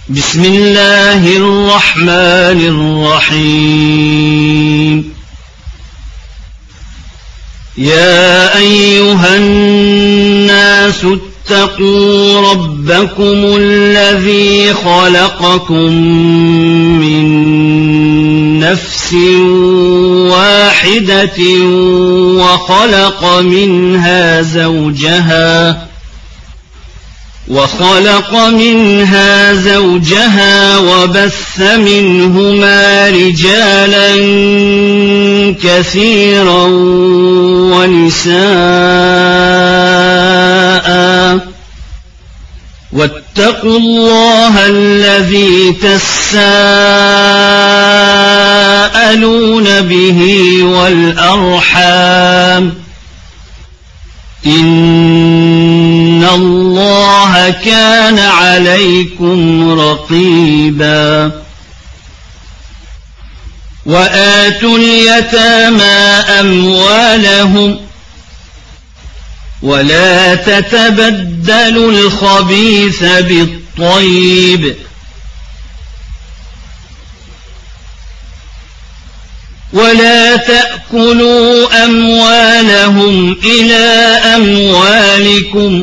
بسم الله الرحمن الرحيم يا أيها الناس اتقوا ربكم الذي خلقكم من نفس واحدة وخلق منها زوجها وبث منهما رجالا كثيرا ونساء واتقوا الله الذي تساءلون به والأرحام إن الله كان عليكم رقيبا وآتوا اليتامى أموالهم ولا تتبدلوا الخبيث بالطيب ولا تأكلوا أموالهم إلى أموالكم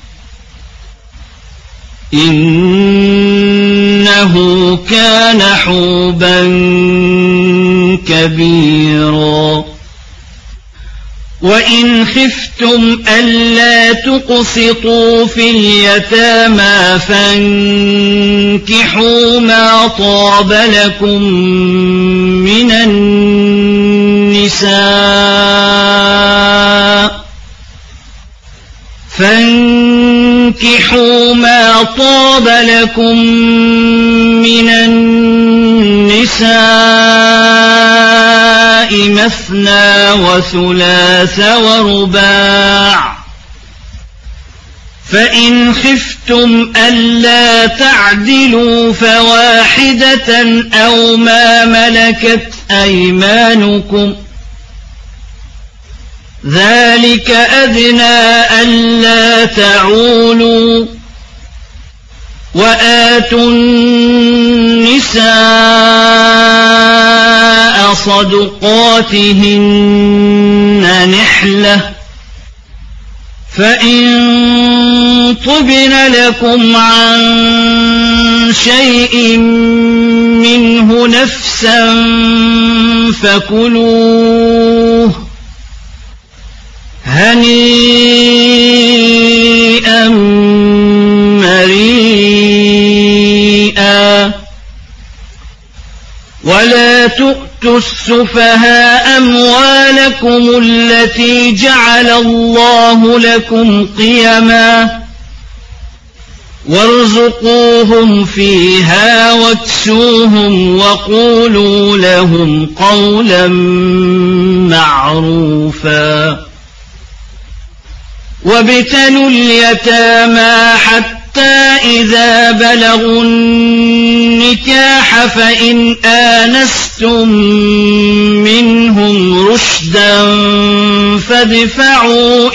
إنه كان حوبا كبيرا وإن خفتم ألا تقسطوا في اليتامى فانكحوا ما طاب لكم من النساء مثنى وثلاث ورباع فإن خفتم ألا تعدلوا فواحدة أو ما ملكت أيمانكم ذلك أدنى ألا تعولوا وآتوا النساء صدقاتهن نحلة فإن طبن لكم عن شيء منه نفسا فكلوه هنيئا مريئا ولا تؤتوا السفهاء أموالكم التي جعل الله لكم قيما وارزقوهم فيها واكسوهم وقولوا لهم قولا معروفا وابتلوا اليتامى حتى إذا بلغوا النكاح فإن آنستم منهم رشدا فادفعوا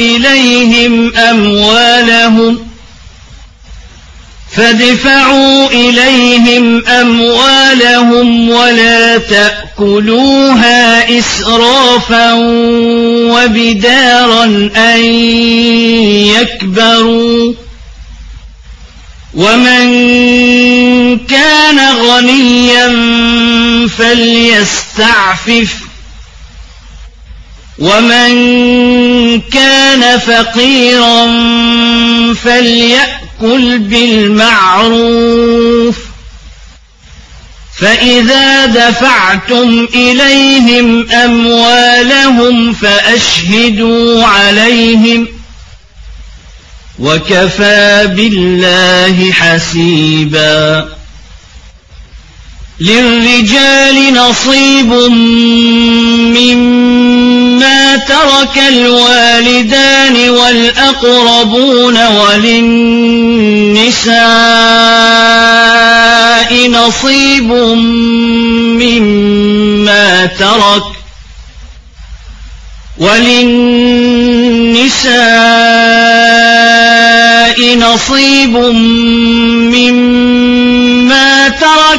إليهم أموالهم ولا تأكلوها إسرافا وبدارا أن يكبروا ومن كان غنيا فليستعفف ومن كان فقيرا فليأكل بالمعروف فإذا دفعتم إليهم أموالهم فأشهدوا عليهم وكفى بالله حسيبا للرجال نصيب مما ترك الوالدان والأقربون وللنساء نصيب مما ترك وللنساء نصيب مما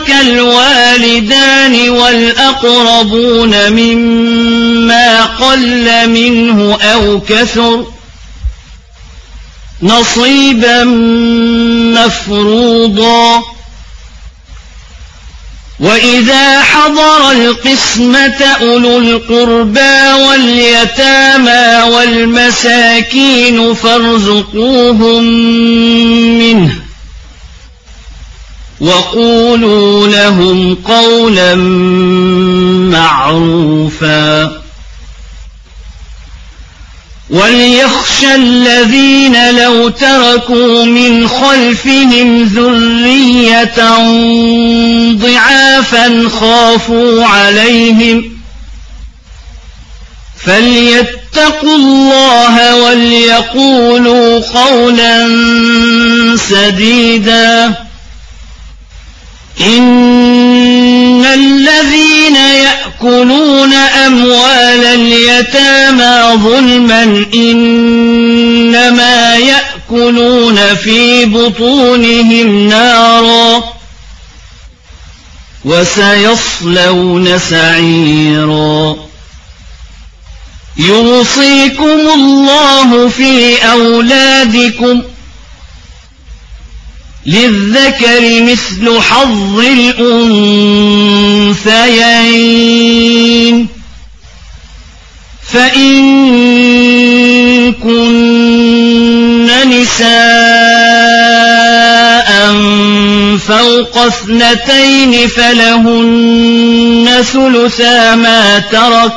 ترك الوالدان والأقربون مما قل منه أو كثر نصيبا مفروضا وإذا حضر القسمة أولو القربى واليتامى والمساكين فارزقوهم منه وقولوا لهم قولا معروفا وليخشى الذين لو تركوا من خلفهم ذرية ضعافا خافوا عليهم فليتقوا الله وليقولوا قولا سديدا إن الذين يأكلون أموال اليتامى ظلما إنما يأكلون في بطونهم نارا وسيصلون سعيرا يوصيكم الله في أولادكم للذكر مثل حظ الأنثيين فإن كن نساء فوق 2 فلهن ثلثا ما ترك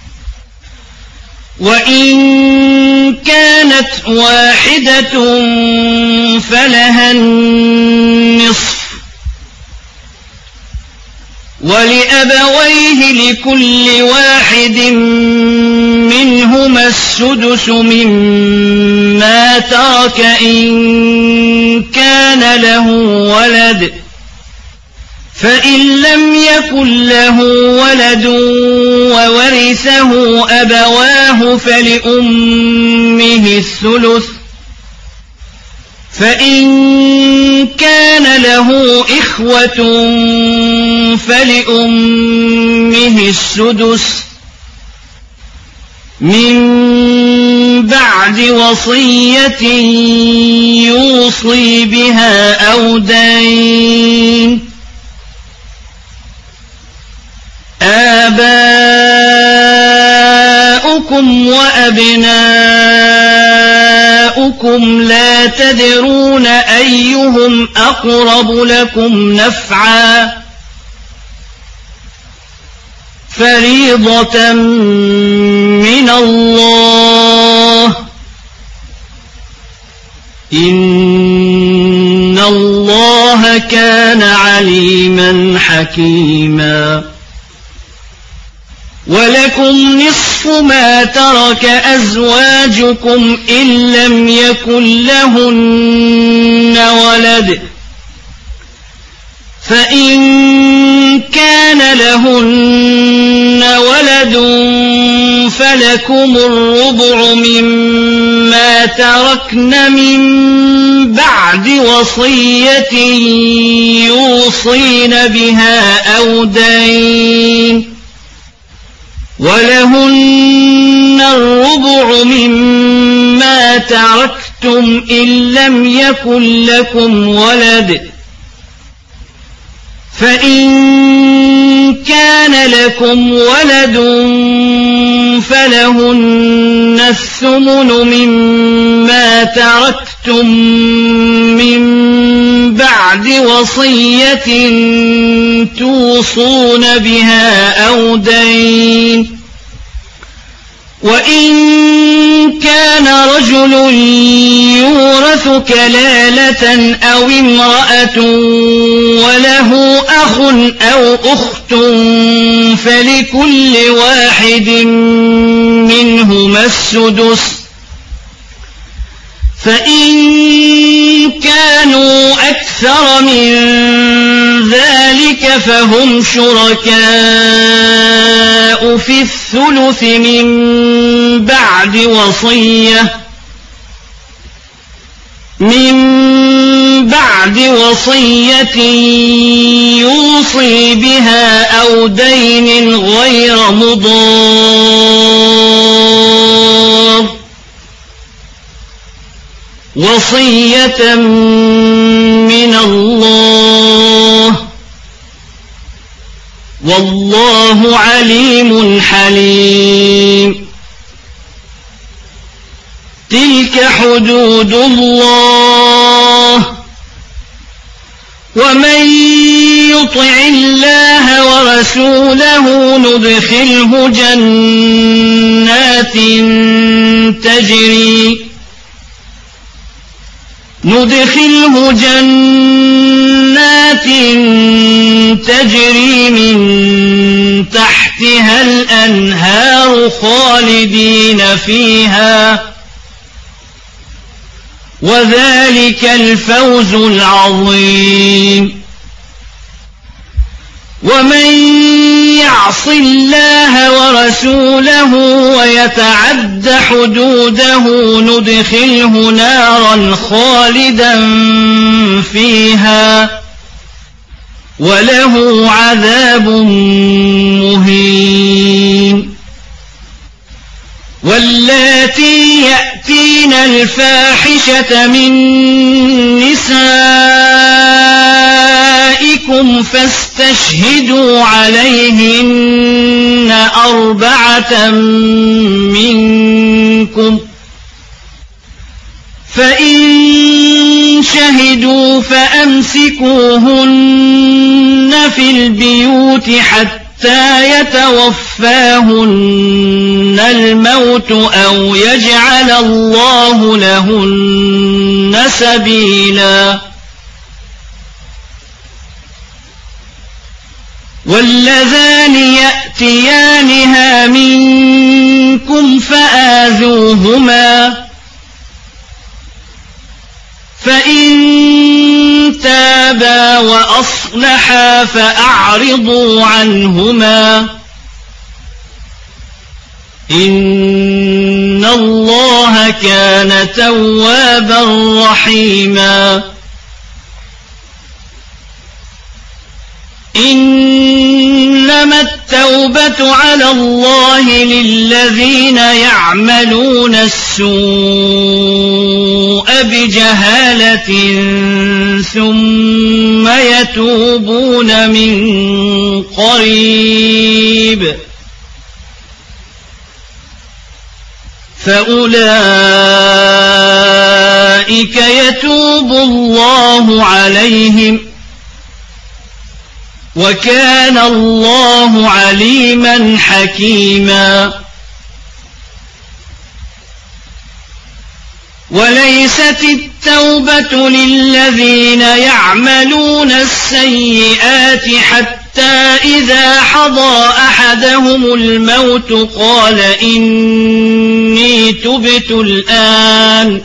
وإن كانت واحدة فلها النصف ولأبويه لكل واحد منهما السدس مما ترك إن كان له ولد فإن لم يكن له ولد وورثه أبواه فلأمه الثلث فإن كان له إخوة فلأمه السدس من بعد وصية يوصي بها أو دين آباؤكم وأبناؤكم لا تدرون أيهم أقرب لكم نفعا فريضة من الله إن الله كان عليما حكيما ولكم نصف ما ترك أزواجكم إن لم يكن لهن ولد فإن كان لهن ولد فلكم الربع مما تركن من بعد وصية يوصين بها أو دين ولهن الربع مما تركتم إن لم يكن لكم ولد فإن كان لكم ولد فلهن الثمن مما تركتم من بعد وصية توصون بها أو دين وإن كان رجل يورث كلالة أو امرأة وله أخ أو أخت فلكل واحد منهما السدس فإن كانوا أكثر من ذلك فهم شركاء في الثلث من بعد بعد وصية يوصي بها أو دين غير مضار وصية من الله والله عليم حليم تلك حدود الله ومن يطع الله ورسوله ندخله جنات تجري من تحتها الأنهار خالدين فيها وذلك الفوز العظيم ومن يعص الله ورسوله ويتعد حدوده ندخله نارا خالدا فيها وله عذاب مهين واللاتي يأتين الفاحشة من نسائكم فاستشهدوا عليهن 4 منكم فإن شهدوا فأمسكوهن في البيوت حتى يتوفاهن الموت أو يجعل الله لهن سبيلا واللذان يأتيانها منكم فآذوهما فإن تابا وأصلحا فأعرضوا عنهما إن الله كان توابا رحيما إنما التوبة على الله للذين يعملون السوء بجهالة ثم يتوبون من قريب فأولئك يتوب الله عليهم وكان الله عليما حكيما وليست التوبة للذين يعملون السيئات حتى إذا حضر أحدهم الموت قال إني تبت الآن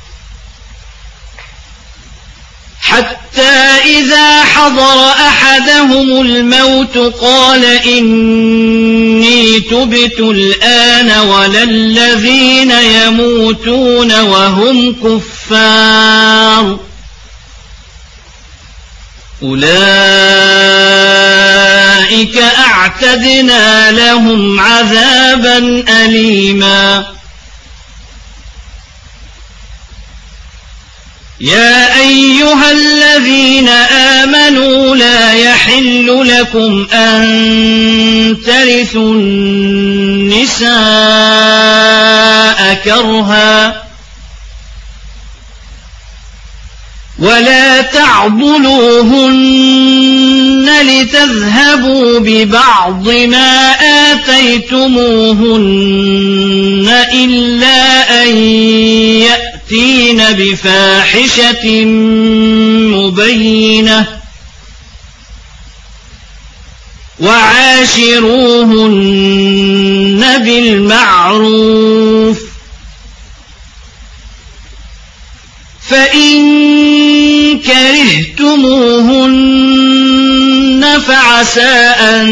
ولا الذين يموتون وهم كفار أولئك أعتدنا لهم عذابا أليما يا أيها الذين آمنوا لا يحل لكم أن ترثوا النساء كرها ولا تعضلوهن لتذهبوا ببعض ما آتيتموهن إلا أن يأتين بفاحشة مبينة وعاشروهن بالمعروف فإن كرهتموهن فعسى أن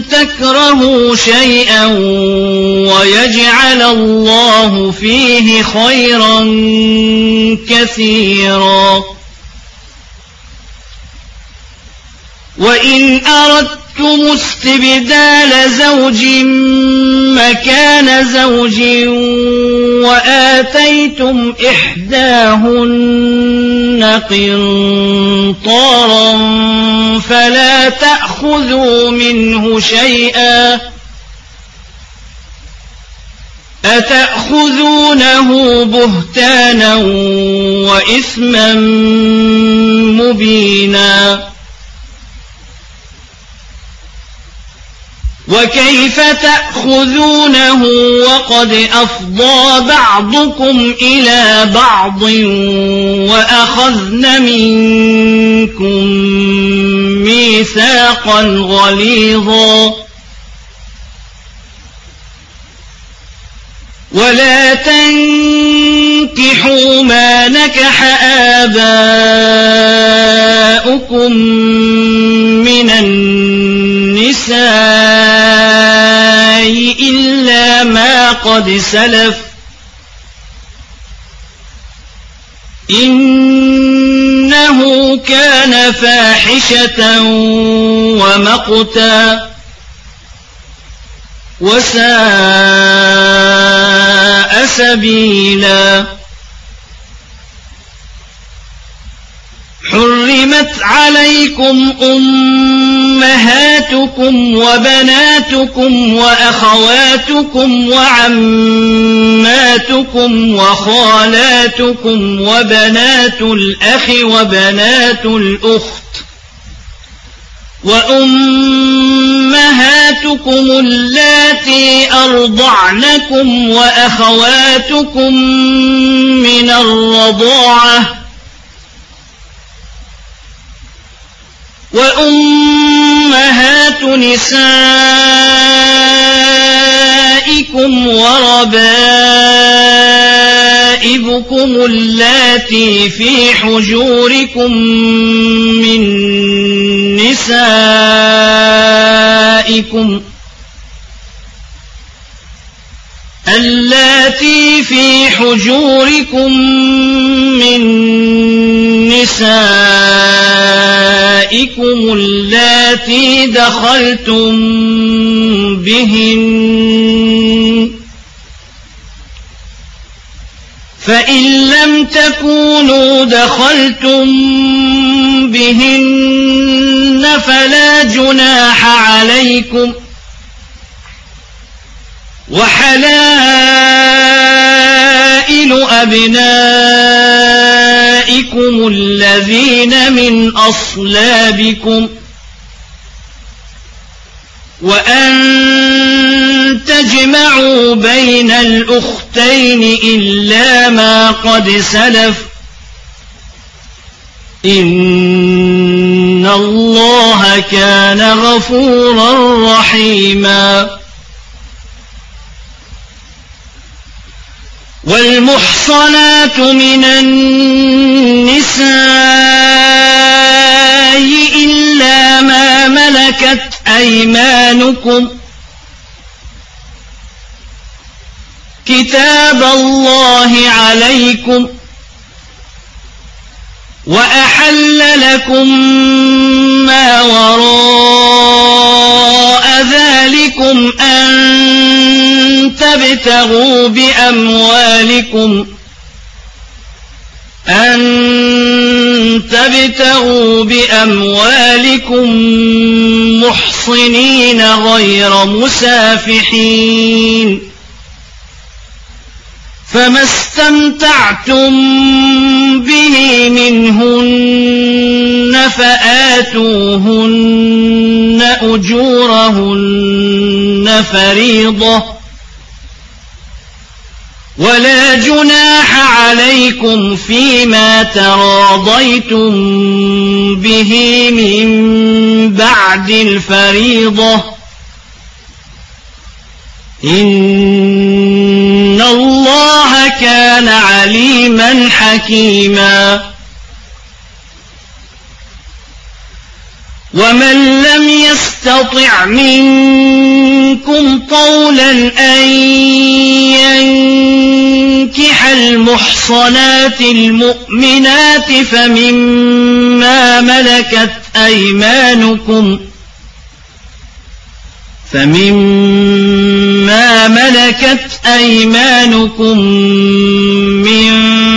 تكرهوا شيئا ويجعل الله فيه خيرا كثيرا وإن أردتم استبدال زوج مكان زوج وآتيتم إحداهن قنطارا فلا تأخذوا منه شيئا أتأخذونه بهتانا وإثما مبينا وكيف تأخذونه وقد أفضى بعضكم إلى بعض وأخذن منكم ميثاقا غليظا ولا تنكحوا ما نكح آباؤكم من النساء إلا ما قد سلف إنه كان فاحشة ومقتا وساء سبيلا حرمت عليكم أمهاتكم وبناتكم وأخواتكم وعماتكم وخالاتكم وبنات الأخ وبنات الأخت وأمهاتكم اللاتي أرضعنكم وأخواتكم من الرضاعة وأمهات نسائكم وربائبكم اللاتي في حجوركم من نسائكم اللاتي في حجوركم من نسائكم اللاتي دخلتم بهن فإن لم تكونوا دخلتم بهن فلا جناح عليكم وحلائل أبنائكم الذين من أصلابكم وأن تجمعوا بين الأختين إلا ما قد سلف إن الله كان غفورا رحيما والمحصنات من النساء إلا ما ملكت أيمانكم كتاب الله عليكم وأحل لكم ما وراء ذلكم أن تبتغوا بأموالكم محصنين غير مسافحين فما استمتعتم به منهن فآتوهن أجورهن فريضة ولا جناح عليكم فيما تراضيتم به من بعد الفريضة إن الله كان عليما حكيما ومن لم يستطع منكم طولا أن ينكح المحصنات المؤمنات فمما ملكت أيمانكم من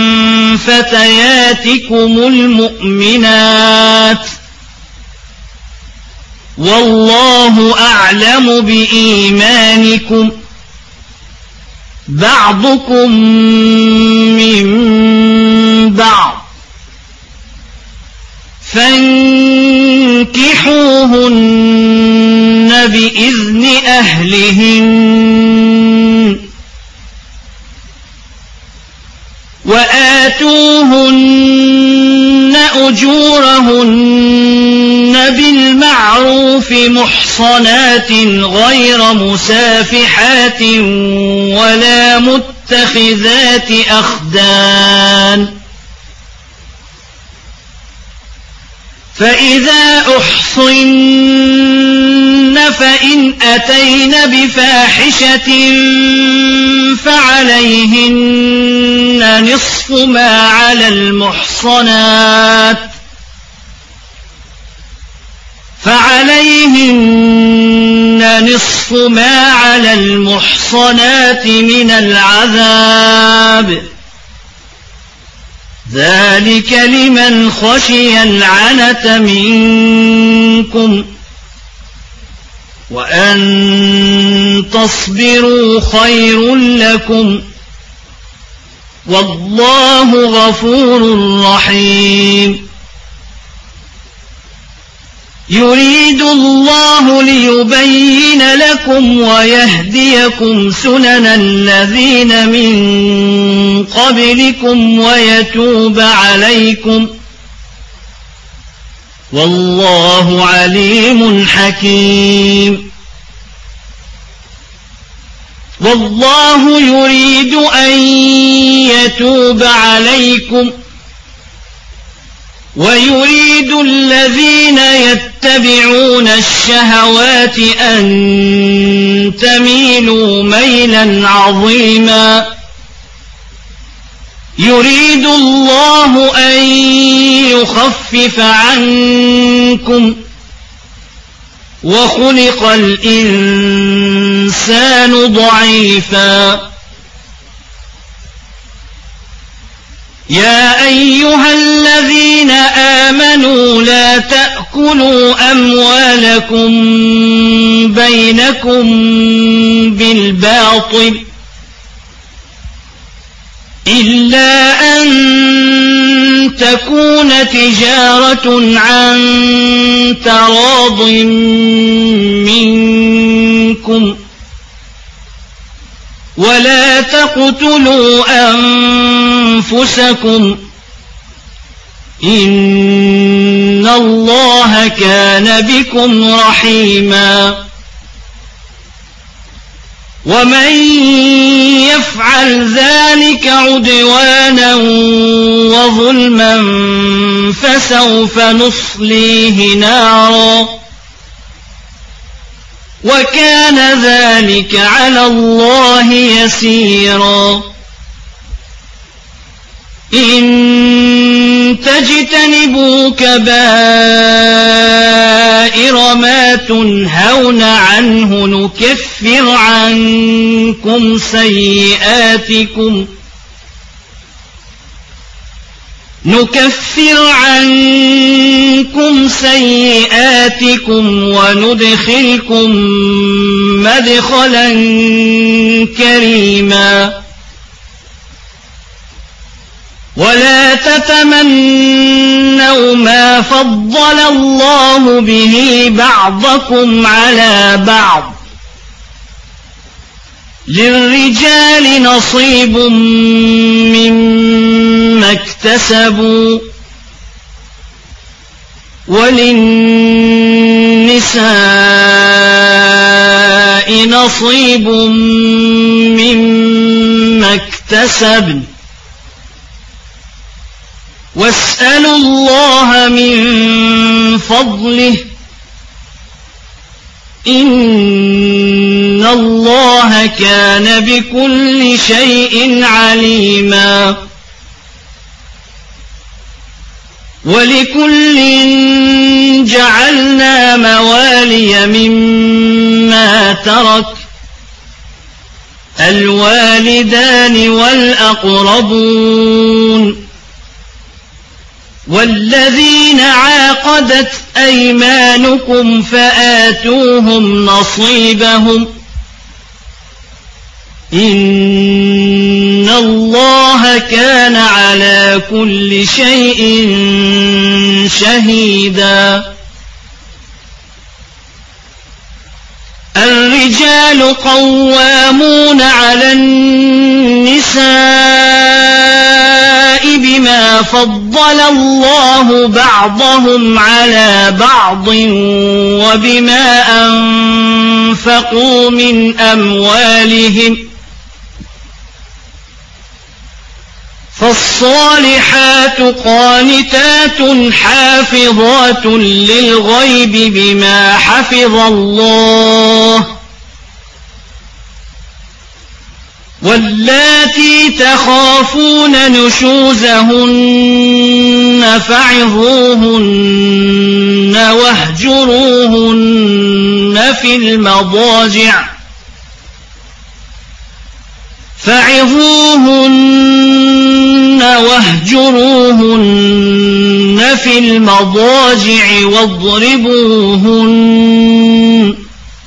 فتياتكم المؤمنات والله أعلم بإيمانكم بعضكم من بعض فانكحوهن بإذن أهلهن وآتوهن أجورهن بالمعروف محصنات غير مسافحات ولا متخذات أخدان فإذا أحصن فإن أتين بفاحشة فعليهن نصف ما على المحصنات من العذاب ذلك لمن خشي العنة منكم وأن تصبروا خير لكم والله غفور رحيم يريد الله ليبين لكم ويهديكم سنن الذين من قبلكم ويتوب عليكم والله عليم حكيم والله يريد أن يتوب عليكم ويريد الذين يتبعون الشهوات أن تميلوا ميلا عظيما يريد الله أن يخفف عنكم وخلق الإنسان ضعيفا يا أيها الذين آمنوا لا تأكلوا أموالكم بينكم بالباطل إلا أن تكون تجارة عن تراض منكم ولا تقتلوا أنفسكم إن الله كان بكم رحيما ومن يفعل ذلك عدوانا وظلما فسوف نصليه نارا وكان ذلك على الله يسيرا إن تجتنبوا كبائر ما تنهون عنه نكفر عنكم سيئاتكم وندخلكم مدخلا كريما ولا تتمنوا ما فضل الله به بعضكم على بعض للرجال نصيب مما اكتسبوا وللنساء نصيب مما اكتسبن واسألوا الله من فضله إن الله كان بكل شيء عليما ولكل جعلنا موالي مما ترك الوالدان والأقربون والذين عاقدت أيمانكم فآتوهم نصيبهم إن الله كان على كل شيء شهيدا الرجال قوامون على النساء بما فضل الله بعضهم على بعض وبما أنفقوا من أموالهم فالصالحات قانتات حافظات للغيب بما حفظ الله واللاتي تخافون نشوزهن فعظوهن واهجروهن في المضاجع واضربوهن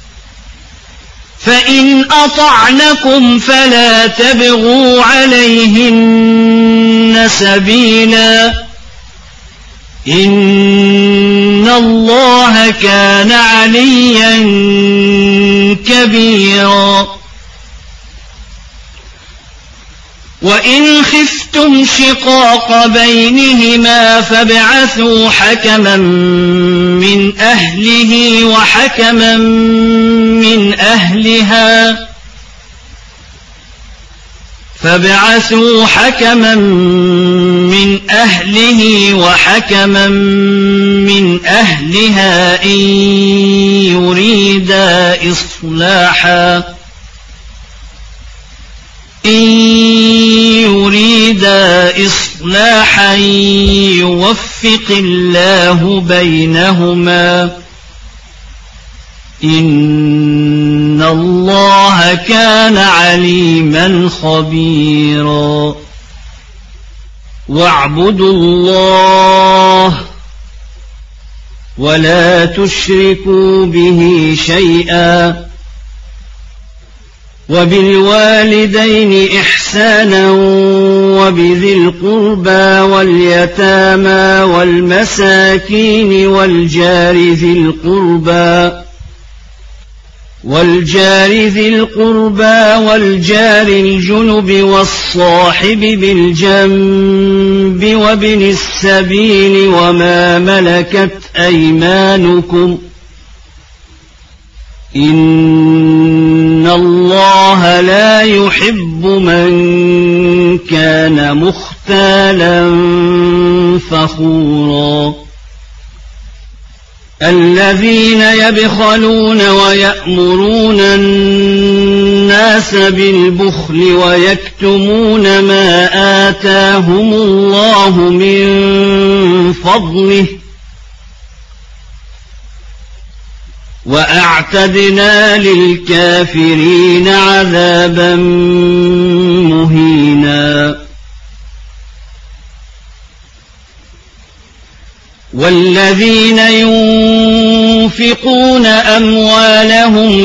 فإن أطعنكم فلا تبغوا عليهن سبيلا إن الله كان عليا كبيرا وإن خفتم شقاق بينهما فابعثوا حكما من أهله وحكما من أهلها إن يريدا إصلاحا يوفق الله بينهما إن الله كان عليما خبيرا واعبدوا الله ولا تشركوا به شيئا وبالوالدين إحسانا وبذي القربى واليتامى والمساكين والجار ذي القربى والجار الجنب والصاحب بالجنب وابن السبيل وما ملكت أيمانكم إن الله لا يحب من كان مختالا فخورا الذين يبخلون ويأمرون الناس بالبخل ويكتمون ما آتاهم الله من فضله وأعتدنا للكافرين عذابا مهينا والذين ينفقون أموالهم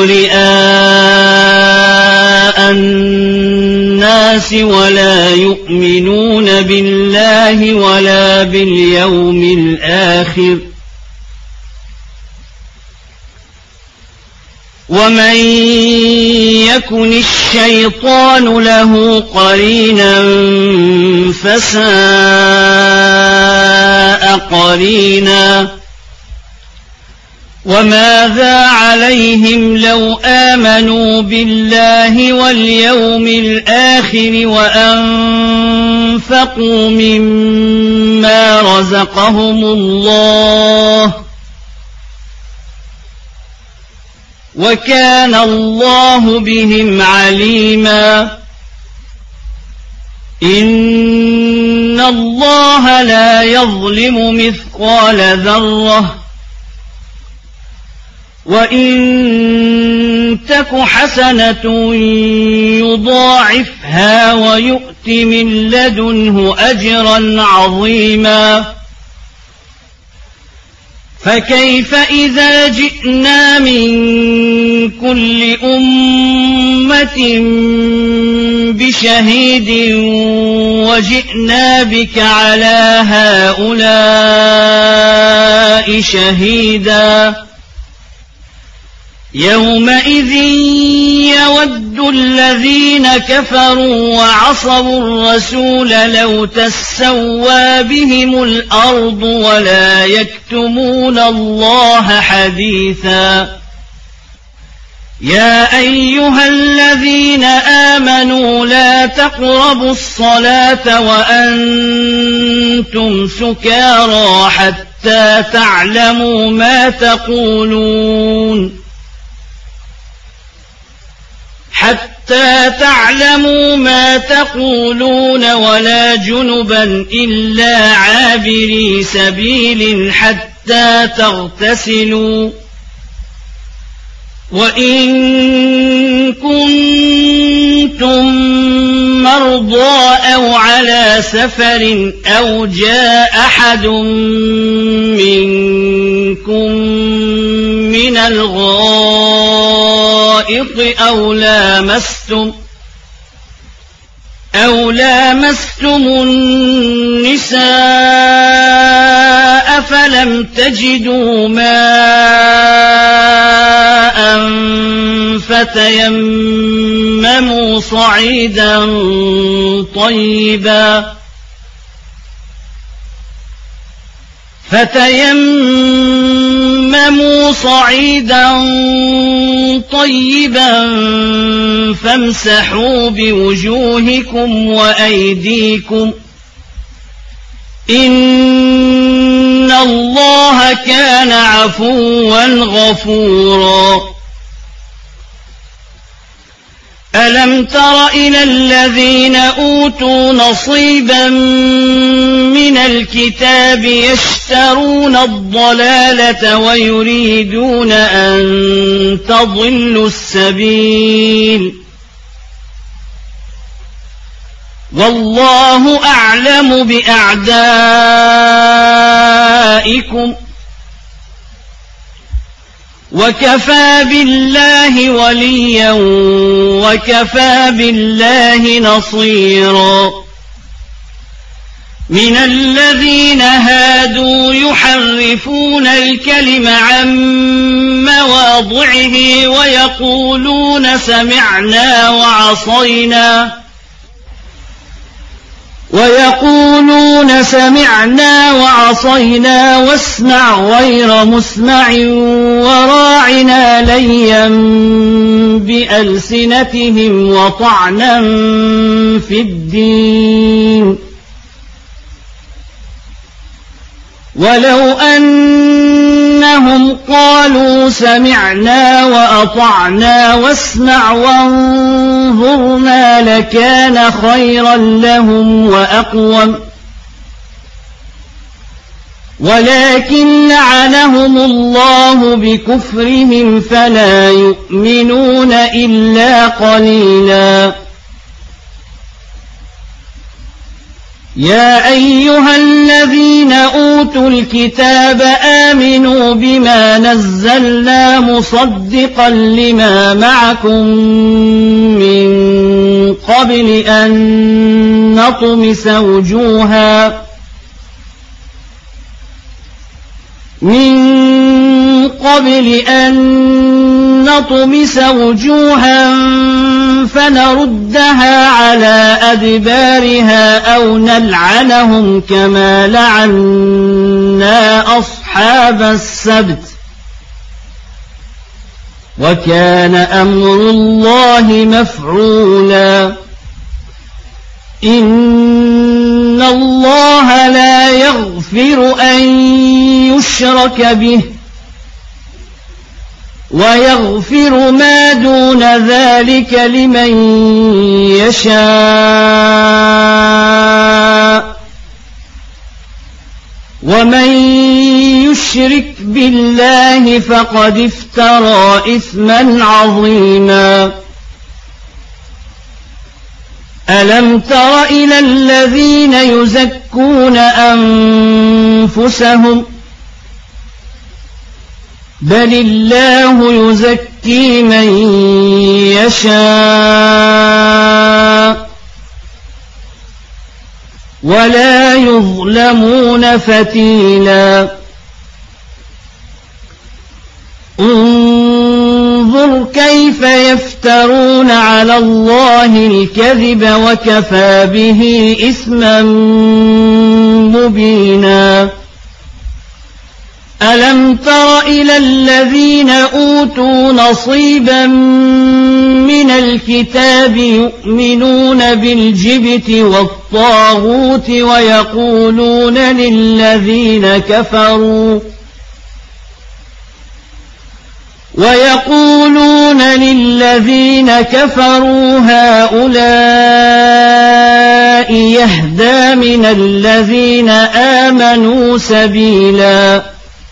رئاء الناس ولا يؤمنون بالله ولا باليوم الآخر ومن يكن الشيطان له قرينا فساء قرينا وماذا عليهم لو آمنوا بالله واليوم الآخر وأنفقوا مما رزقهم الله وكان الله بهم عليما إن الله لا يظلم مثقال ذرة وإن تك حسنة يضاعفها ويؤت من لدنه أجرا عظيما فكيف إذا جئنا من كل أمة بشهيد وجئنا بك على هؤلاء شهيدا يومئذ يود الذين كفروا وعصوا الرسول لو تسوى بهم الأرض ولا يكتمون الله حديثا يا أيها الذين آمنوا لا تقربوا الصلاة وأنتم سكارى حتى تعلموا ما تقولون ولا جنبا إلا عابري سبيل حتى تغتسلوا وإن كنتم مرضى أو على سفر أو جاء أحد منكم من الغائط أو لامستم النساء فلم تجدوا ماء فتيمموا صعيدا طيبا فامسحوا بوجوهكم وأيديكم إن الله كان عفوا غفورا ألم تر إلى الذين أوتوا نصيبا من الكتاب يشترون الضلالة ويريدون أن تضلوا السبيل والله أعلم بأعدائكم وكفى بالله وليا وكفى بالله نصيرا من الذين هادوا يحرفون الكلم عن مواضعه ويقولون سمعنا وعصينا واسمع غير مسمع وراعنا ليا بألسنتهم وطعنا في الدين ولو أنهم قالوا سمعنا وأطعنا واسمع وانظرنا لكان خيرا لهم وأقوم ولكن لعنهم الله بكفرهم فلا يؤمنون إلا قليلا يا أيها الذين أوتوا الكتاب آمنوا بما نزلنا مصدقا لما معكم من قبل أن نطمس وجوها فنردها على أدبارها أو نلعنهم كما لعنا أصحاب السبت وكان أمر الله مفعولا إن الله لا يغفر أن يشرك به ويغفر ما دون ذلك لمن يشاء ومن يشرك بالله فقد افترى إثما عظيما ألم تر إلى الذين يزكون أنفسهم بل الله يزكي من يشاء ولا يظلمون فتيلا انظر كيف يفترون على الله الكذب وكفى به إثما مبينا ألم تر إلى الذين أوتوا نصيبا من الكتاب يؤمنون بالجبت والطاغوت ويقولون للذين كفروا هؤلاء يهدى من الذين آمنوا سبيلا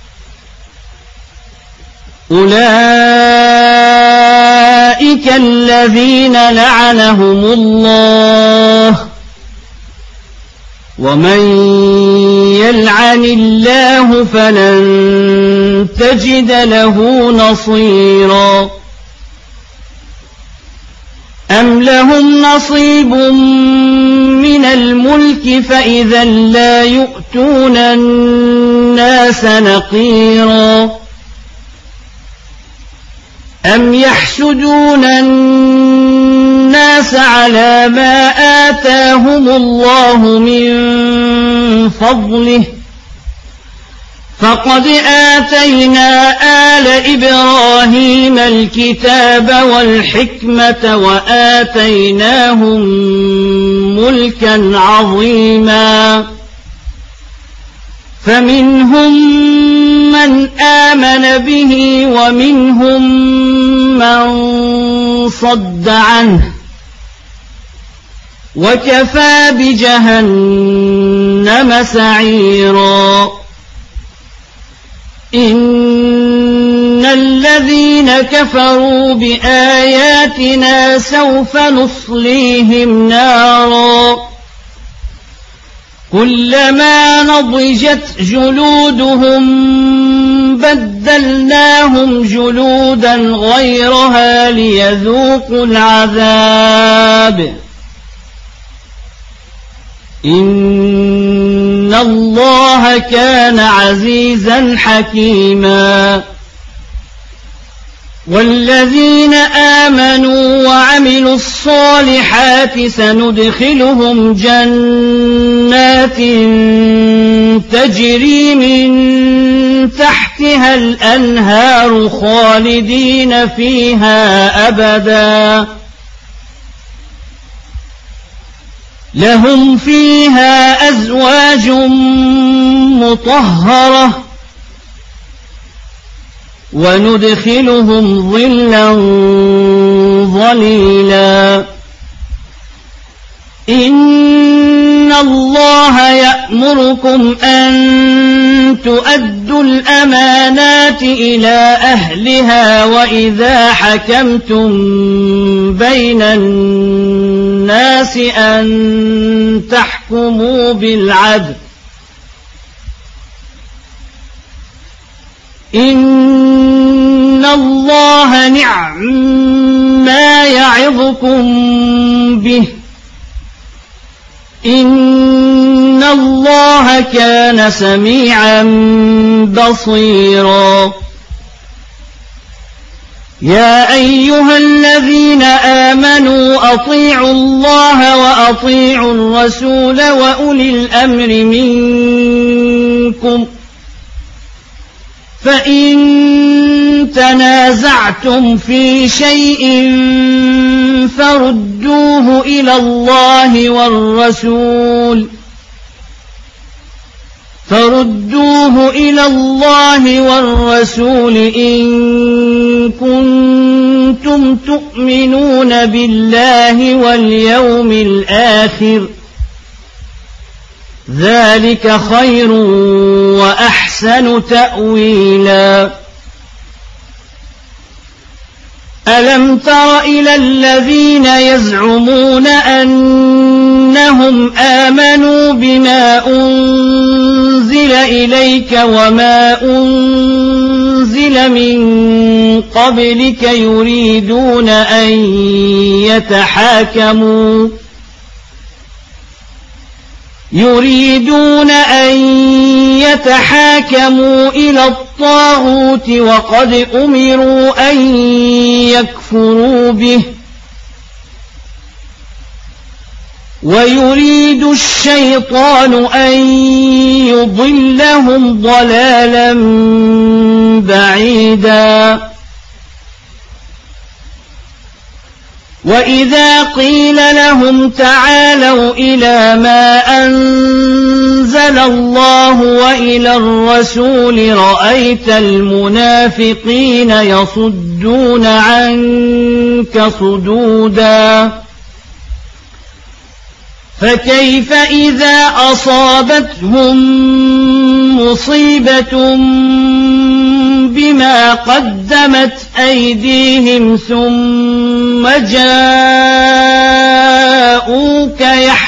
أولئك الذين لعنهم الله ومن يلعن الله فلن تجد له نصيرا أم لهم نصيب من الملك فإذا لا يؤتون الناس نقيرا أم يحسدون الناس على ما آتاهم الله من فضله فقد آتينا آل إبراهيم الكتاب والحكمة وآتيناهم ملكا عظيما فمنهم من آمن به ومنهم من صد عنه وكفى بجهنم سعيرا إن الذين كفروا بآياتنا سوف نصليهم نارا كلما نضجت جلودهم بدلناهم جلودا غيرها ليذوقوا العذاب إن الله كان عزيزا حكيما والذين آمنوا وعملوا الصالحات سندخلهم جنات تجري من تحتها الأنهار خالدين فيها أبدا لهم فيها أزواج مطهرة وندخلهم ظلا ظليلا إن الله يأمركم أن تؤدوا الأمانات إلى أهلها وإذا حكمتم بين الناس أن تحكموا بالعدل إن الله نعم ما يعظكم به إن الله كان سميعا بصيرا يا أيها الذين آمنوا أطيعوا الله وأطيعوا الرسول وأولي الأمر منكم فإن تنازعتم في شيء فردوه إلى الله والرسول إن كنتم تؤمنون بالله واليوم الآخر ذلك خير وأحسن تأويلا ألم تر إلى الذين يزعمون أنهم آمنوا بما أنزل إليك وما أنزل من قبلك يريدون أن يتحاكموا إلى الطاغوت وقد أمروا أن يكفروا به ويريد الشيطان أن يضلهم ضلالا بعيدا وإذا قيل لهم تعالوا إلى ما أنزل الله وإلى الرسول رأيت المنافقين يصدون عنك صدودا فكيف إذا أصابتهم مصيبة بما قدمت أيديهم ثم جاءوك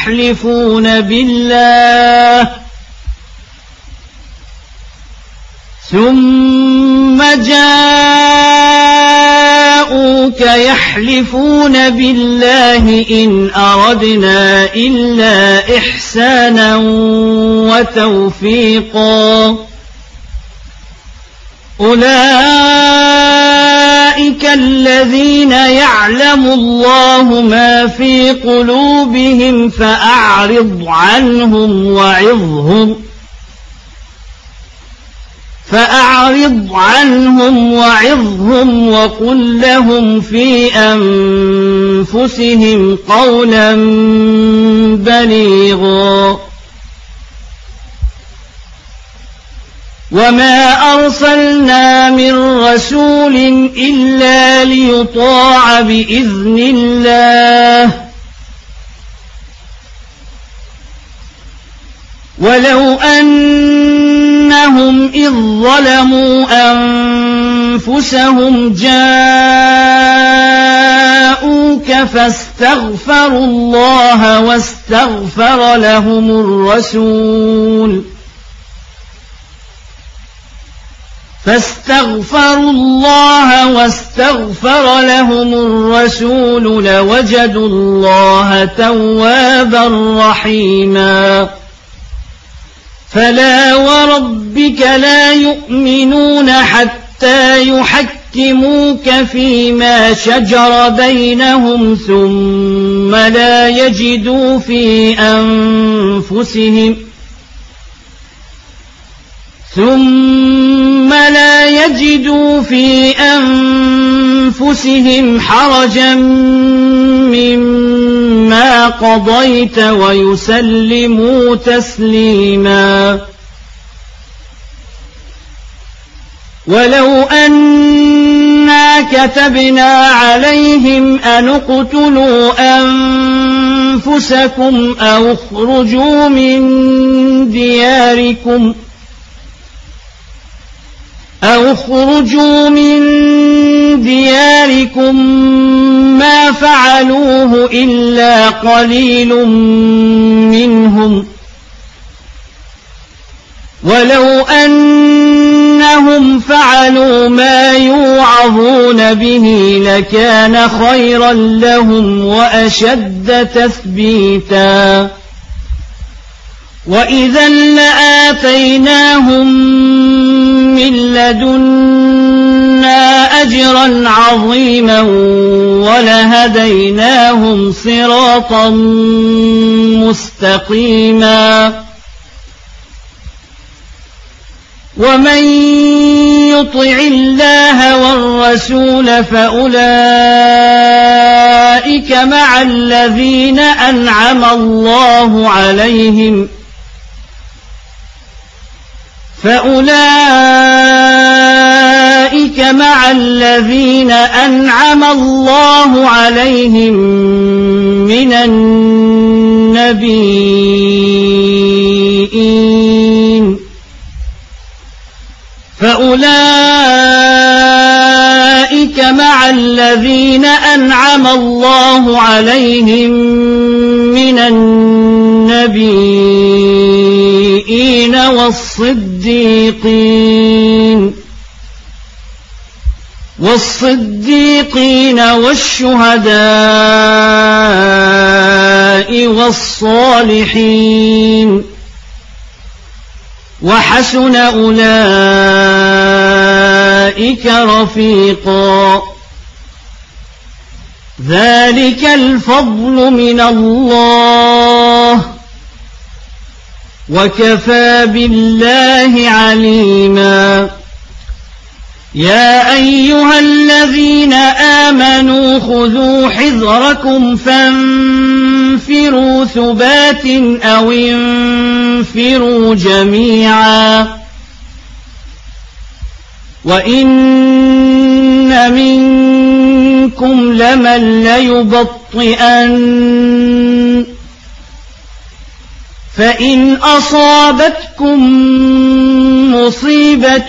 يحلفون بالله إن أردنا إلا إحسانا وتوفيقا أولئك الذين يعلم الله ما في قلوبهم فأعرض عنهم وعظهم وقل لهم في أنفسهم قولا بليغا وما أرسلنا من رسول إلا ليطاع بإذن الله ولو أنهم إذ ظلموا أنفسهم جاءوك فاستغفروا الله واستغفر لهم الرسول لوجدوا الله توابا رحيما فلا وربك لا يؤمنون حتى يحكموك فيما شجر بينهم ثم لا يجدوا في أنفسهم حرجا مما قضيت ويسلموا تسليما ولو أنا كتبنا عليهم أن اقتلوا أنفسكم أو اخرجوا من دياركم ما فعلوه إلا قليل منهم ولو أنهم فعلوا ما يوعظون به لكان خيرا لهم وأشد تثبيتا وإذا لآتيناهم من لدنا أجرا عظيما ولهديناهم صراطا مستقيما ومن يطع الله والرسول فأولئك مع الذين أنعم الله عليهم فأولئك مع الذين أنعم الله عليهم من النبيين والصديقين والشهداء والصالحين وحسن أولئك رفيقا ذلك الفضل من الله وكفى بالله عليما يا أيها الذين آمنوا خذوا حذركم فانفروا ثبات أو انفروا جميعا وإن منكم لمن ليبطئن فإن أصابتكم مصيبة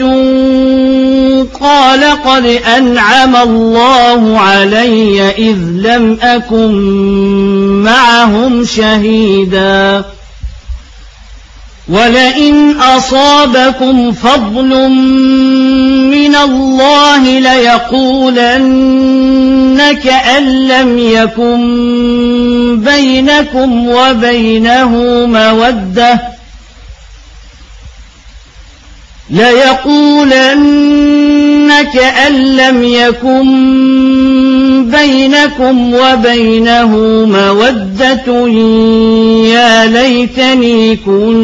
قال قد أنعم الله علي إذ لم أكن معهم شهيدا ولئن أصابكم فضل من الله ليقولن كأن لم يكن بينكم وبينه مودة يا ليتني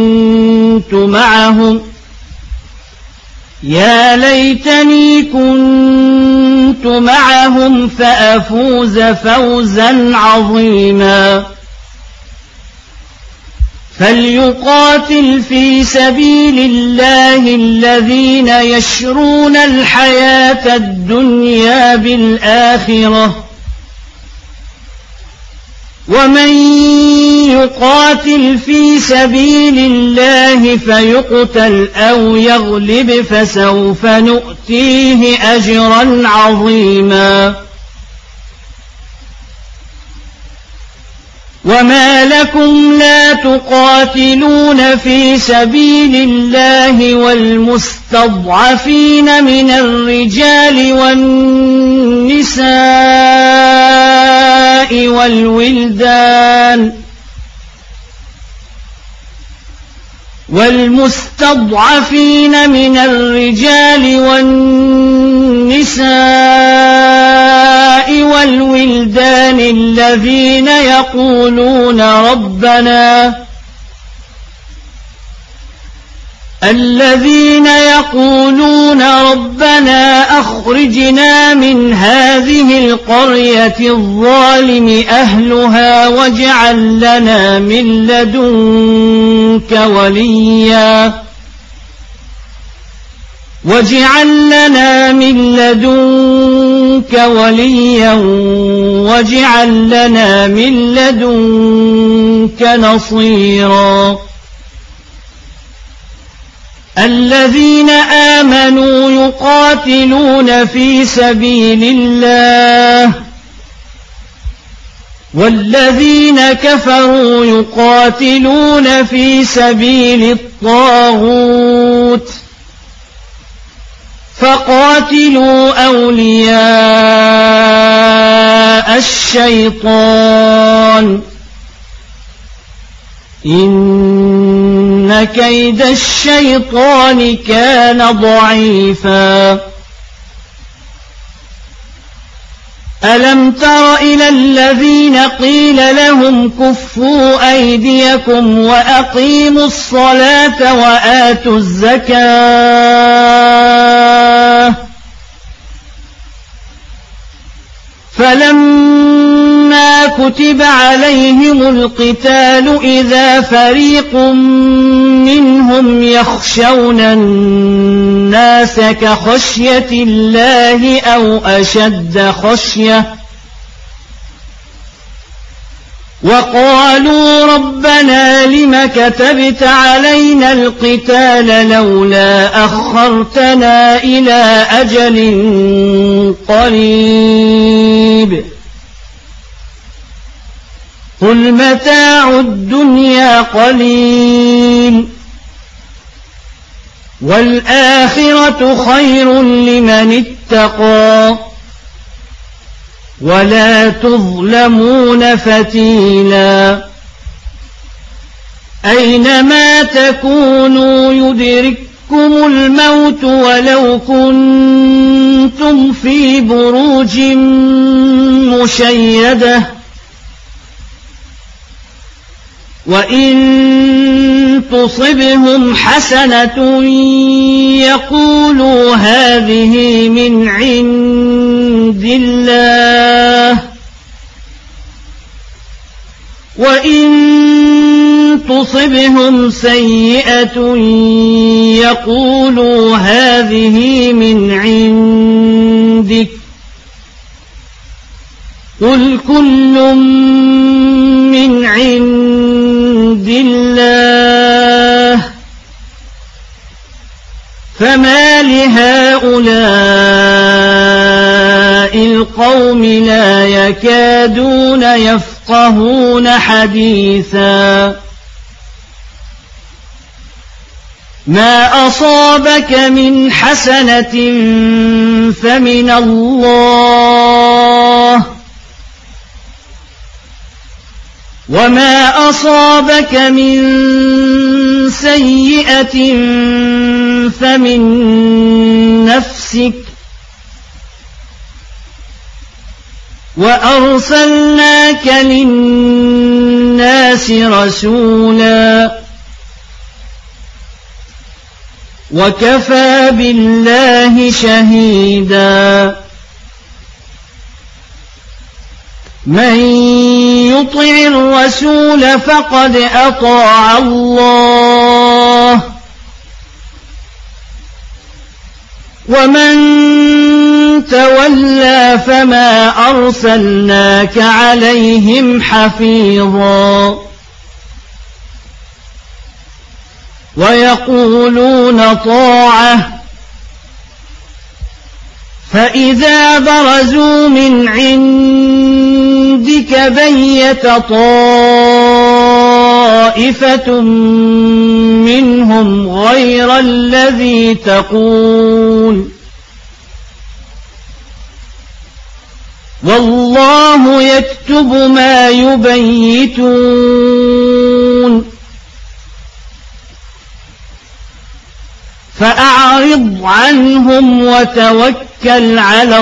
كنت معهم فأفوز فوزا عظيما فليقاتل في سبيل الله الذين يشرون الحياة الدنيا بالآخرة ومن يقاتل في سبيل الله فيقتل أو يغلب فسوف نؤتيه أجرا عظيما وما لكم لا تقاتلون في سبيل الله والمستضعفين من الرجال والنساء والولدان الذين يقولون ربنا أخرجنا من هذه القرية الظالم أهلها واجعل لنا من لدنك وليا واجعل لنا من لدنك نصيرا الذين آمنوا يقاتلون في سبيل الله والذين كفروا يقاتلون في سبيل الطاغوت فقاتلوا أولياء الشيطان إن كيد الشيطان كان ضعيفا ألم تر إلى الذين قيل لهم كفوا أيديكم وأقيموا الصلاة وآتوا الزكاة فلما فلما كتب عليهم القتال إذا فريق منهم يخشون الناس كخشية الله أو أشد خشية وقالوا ربنا لم كتبت علينا القتال لولا أخرتنا إلى أجل قريب قل متاع الدنيا قليل والآخرة خير لمن اتقى ولا تظلمون فتيلا أينما تكونوا يدرككم الموت ولو كنتم في بروج مشيدة وإن تصبهم حسنة يقولوا هذه من عند الله وإن تصبهم سيئة يقولوا هذه من عندك قل كل من عند الله فما لهؤلاء القوم لا يكادون يفقهون حديثا ما أصابك من حسنة فمن الله وما أصابك من سيئة فمن نفسك وأرسلناك للناس رسولا وكفى بالله شهيدا من يطع الرسول فقد أطاع الله ومن تولى فما أرسلناك عليهم حفيظا ويقولون طاعة فإذا برزوا من عندك بيت طائفة منهم غير الذي تقول والله يكتب ما يبيتون فأعرض عنهم وتوكل على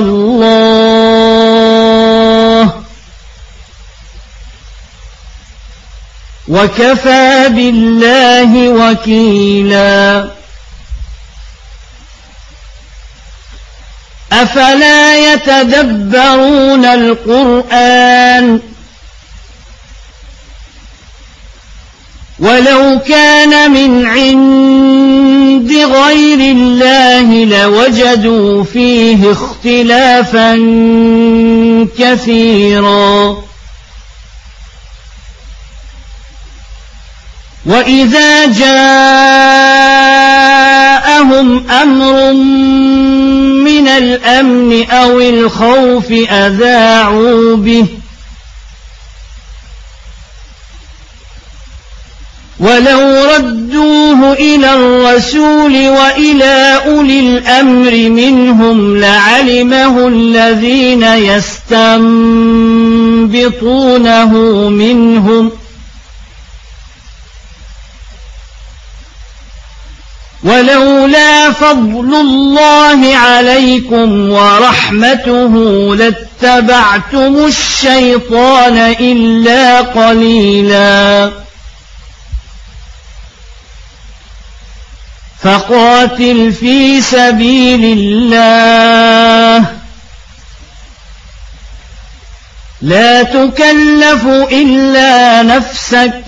الله وكفى بالله وكيلا أفلا يتدبرون القرآن ولو كان من عند غير الله لوجدوا فيه اختلافا كثيرا وإذا جاءهم أمر من الأمن أو الخوف أذاعوا به ولو ردوه إلى الرسول وإلى أولي الأمر منهم لعلمه الذين يستنبطونه منهم ولولا فضل الله عليكم ورحمته لاتبعتم الشيطان إلا قليلا فقاتل في سبيل الله لا تكلف إلا نفسك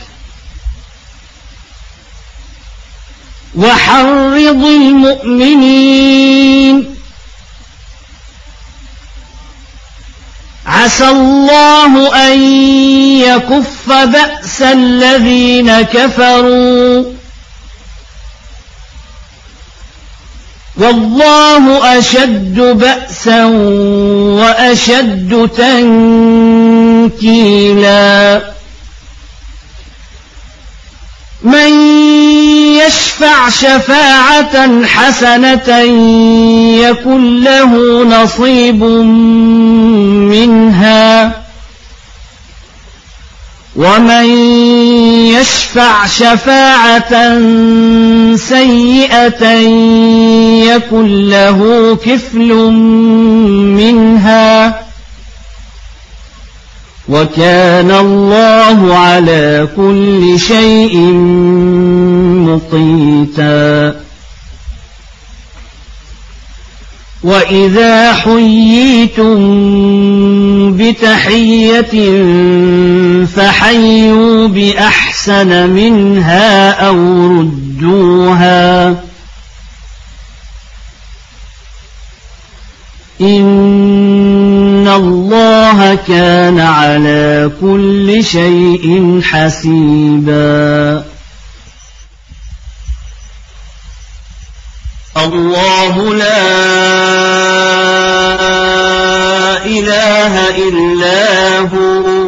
وحرض المؤمنين عسى الله أن يكف بأس الذين كفروا والله أشد بأسا وأشد تنكيلا من يشفع شفاعة حسنة يكن له نصيب منها ومن يشفع شفاعة سيئة يكن له كفل منها وكان الله على كل شيء مقيتا وإذا حييتم بتحية فحيوا بأحسن منها أو ردوها إن الله كان على كل شيء حسيبا الله لا إله إلا هو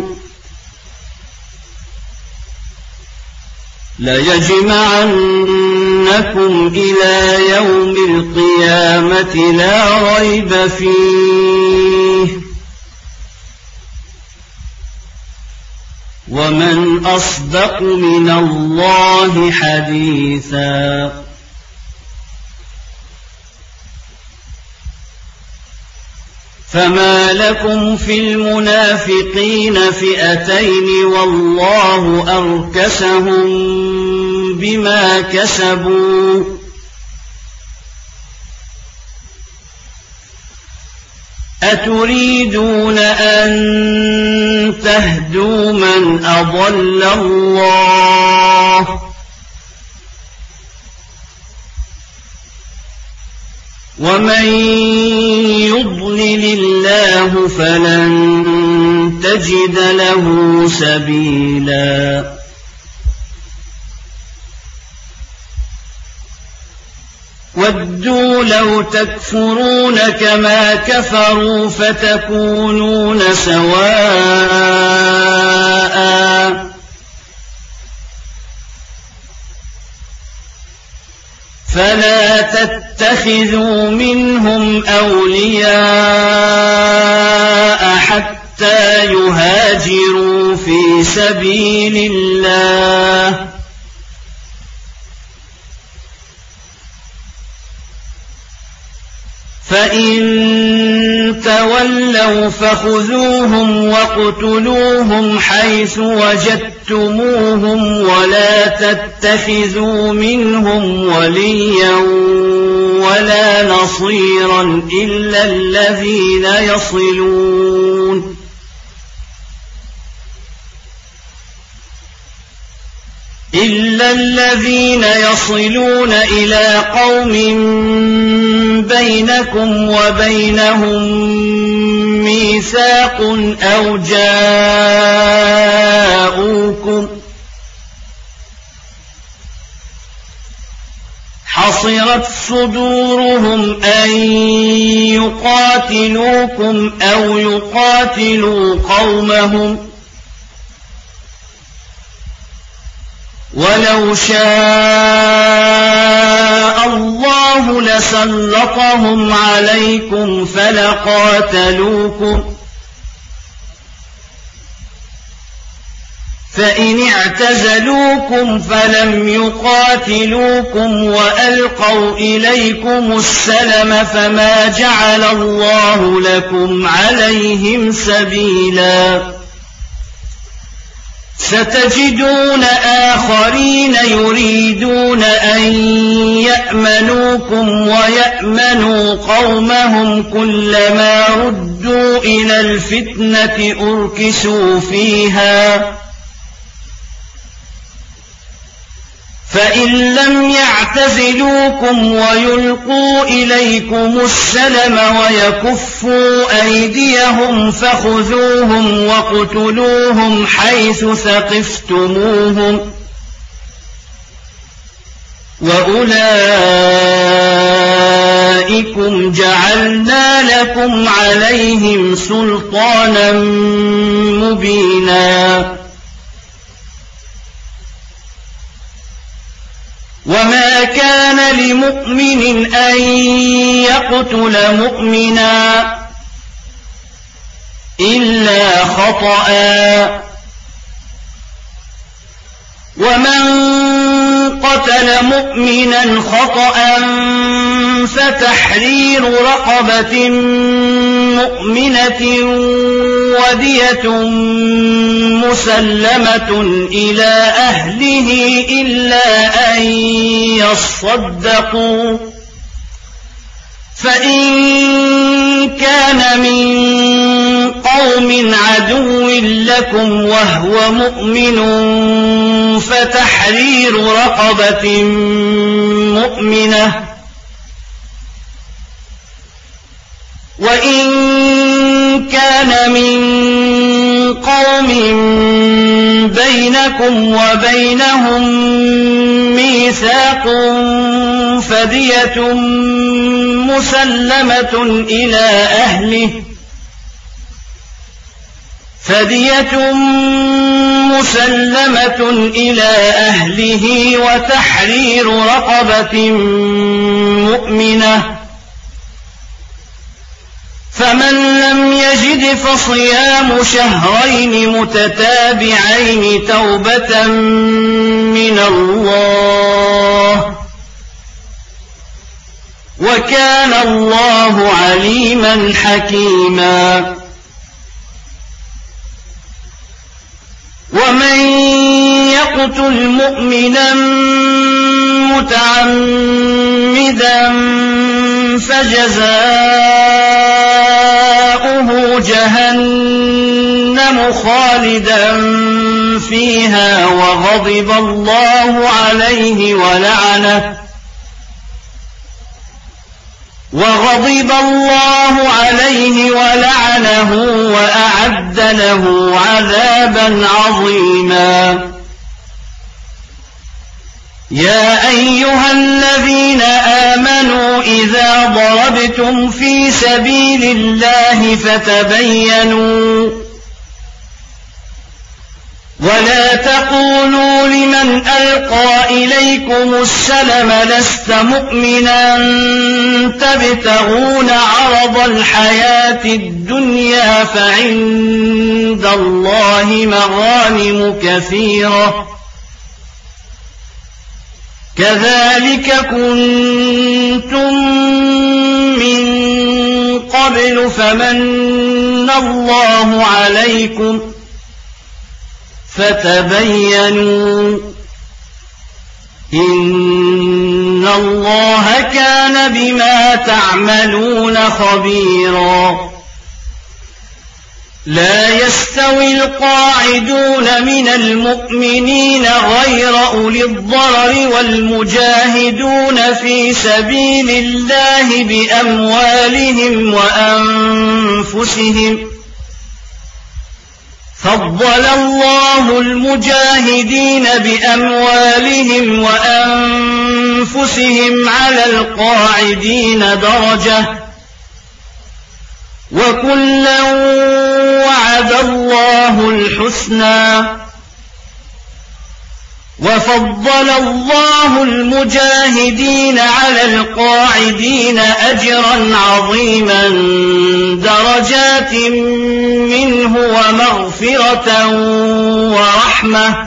ليجمعنكم إلى يوم القيامة لا ريب فيه ومن أصدق من الله حديثا فما لكم في المنافقين فئتين والله أركسهم بما كسبوا أتريدون أن تهدوا من أضل الله ومن يضلل الله فلن تجد له سبيلا ودوا لو تكفرون كما كفروا فتكونون سواء فلا تتخذوا منهم أولياء حتى يهاجروا في سبيل الله فإن تولوا فخذوهم واقتلوهم حيث وجدتموهم ولا تتخذوا منهم وليا ولا نصيرا إلا الذين يصلون إلى قوم بينكم وبينهم ميثاق أو جاءوكم حصرت صدورهم أن يقاتلوكم أو يقاتلوا قومهم ولو شاء الله لسلطهم عليكم فلقاتلوكم فإن اعتزلوكم فلم يقاتلوكم وألقوا إليكم السلم فما جعل الله لكم عليهم سبيلا ستجدون آخرين يريدون أن يأمنوكم ويأمنوا قومهم كلما ردوا ردوا إلى الفتنة أركسوا فيها فإن لم يعتزلوكم ويلقوا إليكم السلم ويكفوا أيديهم فخذوهم واقتلوهم حيث ثقفتموهم وأولئكم جعلنا لكم عليهم سلطانا مبينا وما كان لمؤمن أن يقتل مؤمنا إلا خطأ ومن قتل مؤمنا خطأ فتحرير رقبة مؤمنة ودية مسلمة إلى أهله إلا أن يصدقوا فإن كان من قوم عدو لكم وهو مؤمن فتحرير رقبة مؤمنة وإن كان من قوم بينكم وبينهم ميثاق فدية مسلمة إلى أهله وتحرير رقبة مؤمنة فمن لم يجد فصيام شهرين متتابعين توبة من الله وكان الله عليما حكيما ومن يقتل مؤمنا متعمدا فجزاؤه جهنم خالدا فيها وغضب الله عليه ولعنه وأعد له عذابا عظيما يا أيها الذين آمنوا إذا ضربتم في سبيل الله فتبينوا ولا تقولوا لمن ألقى إليكم السلم لست مؤمنا تبتغون عرض الحياة الدنيا فعند الله مغانم كثيرة كذلك كنتم من قبل فمن الله عليكم فتبينوا إن الله كان بما تعملون خبيرا لا يستوي القاعدون من المؤمنين غير أولي الضرر والمجاهدون في سبيل الله بأموالهم وأنفسهم فضل الله المجاهدين بأموالهم وأنفسهم على القاعدين درجة وكلا وعد الله الحسنى وفضل الله المجاهدين على القاعدين أجرا عظيما درجات منه ومغفرة ورحمة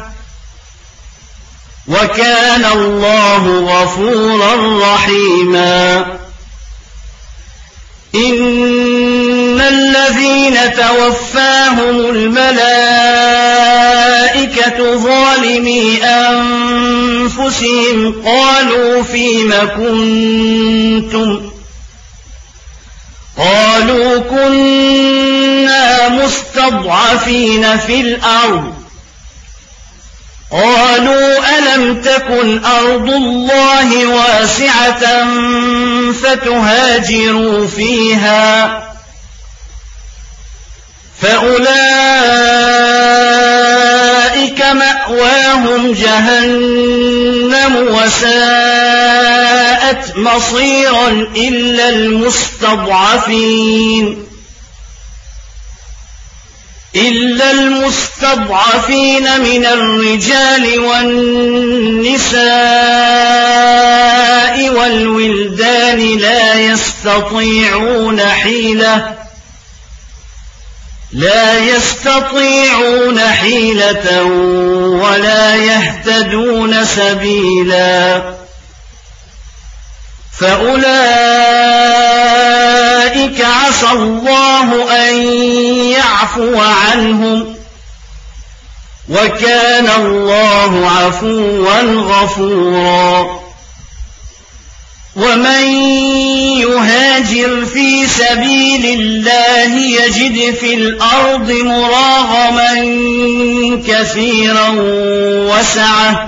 وكان الله غفورا رحيما إن الذين توفاهم الملائكة ظالمي أنفسهم قالوا فيم كنتم قالوا كنا مستضعفين في الأرض قالوا ألم تكن أرض الله واسعة فتهاجروا فيها فأولئك مأواهم جهنم وساءت مصيرا إلا المستضعفين من الرجال والنساء والولدان لا يستطيعون حيلة ولا يهتدون سبيلا فأولئك عسى الله أن يعفو عنهم وكان الله عفوا غفورا ومن يهاجر في سبيل الله يجد في الأرض مراغما كثيرا وسعة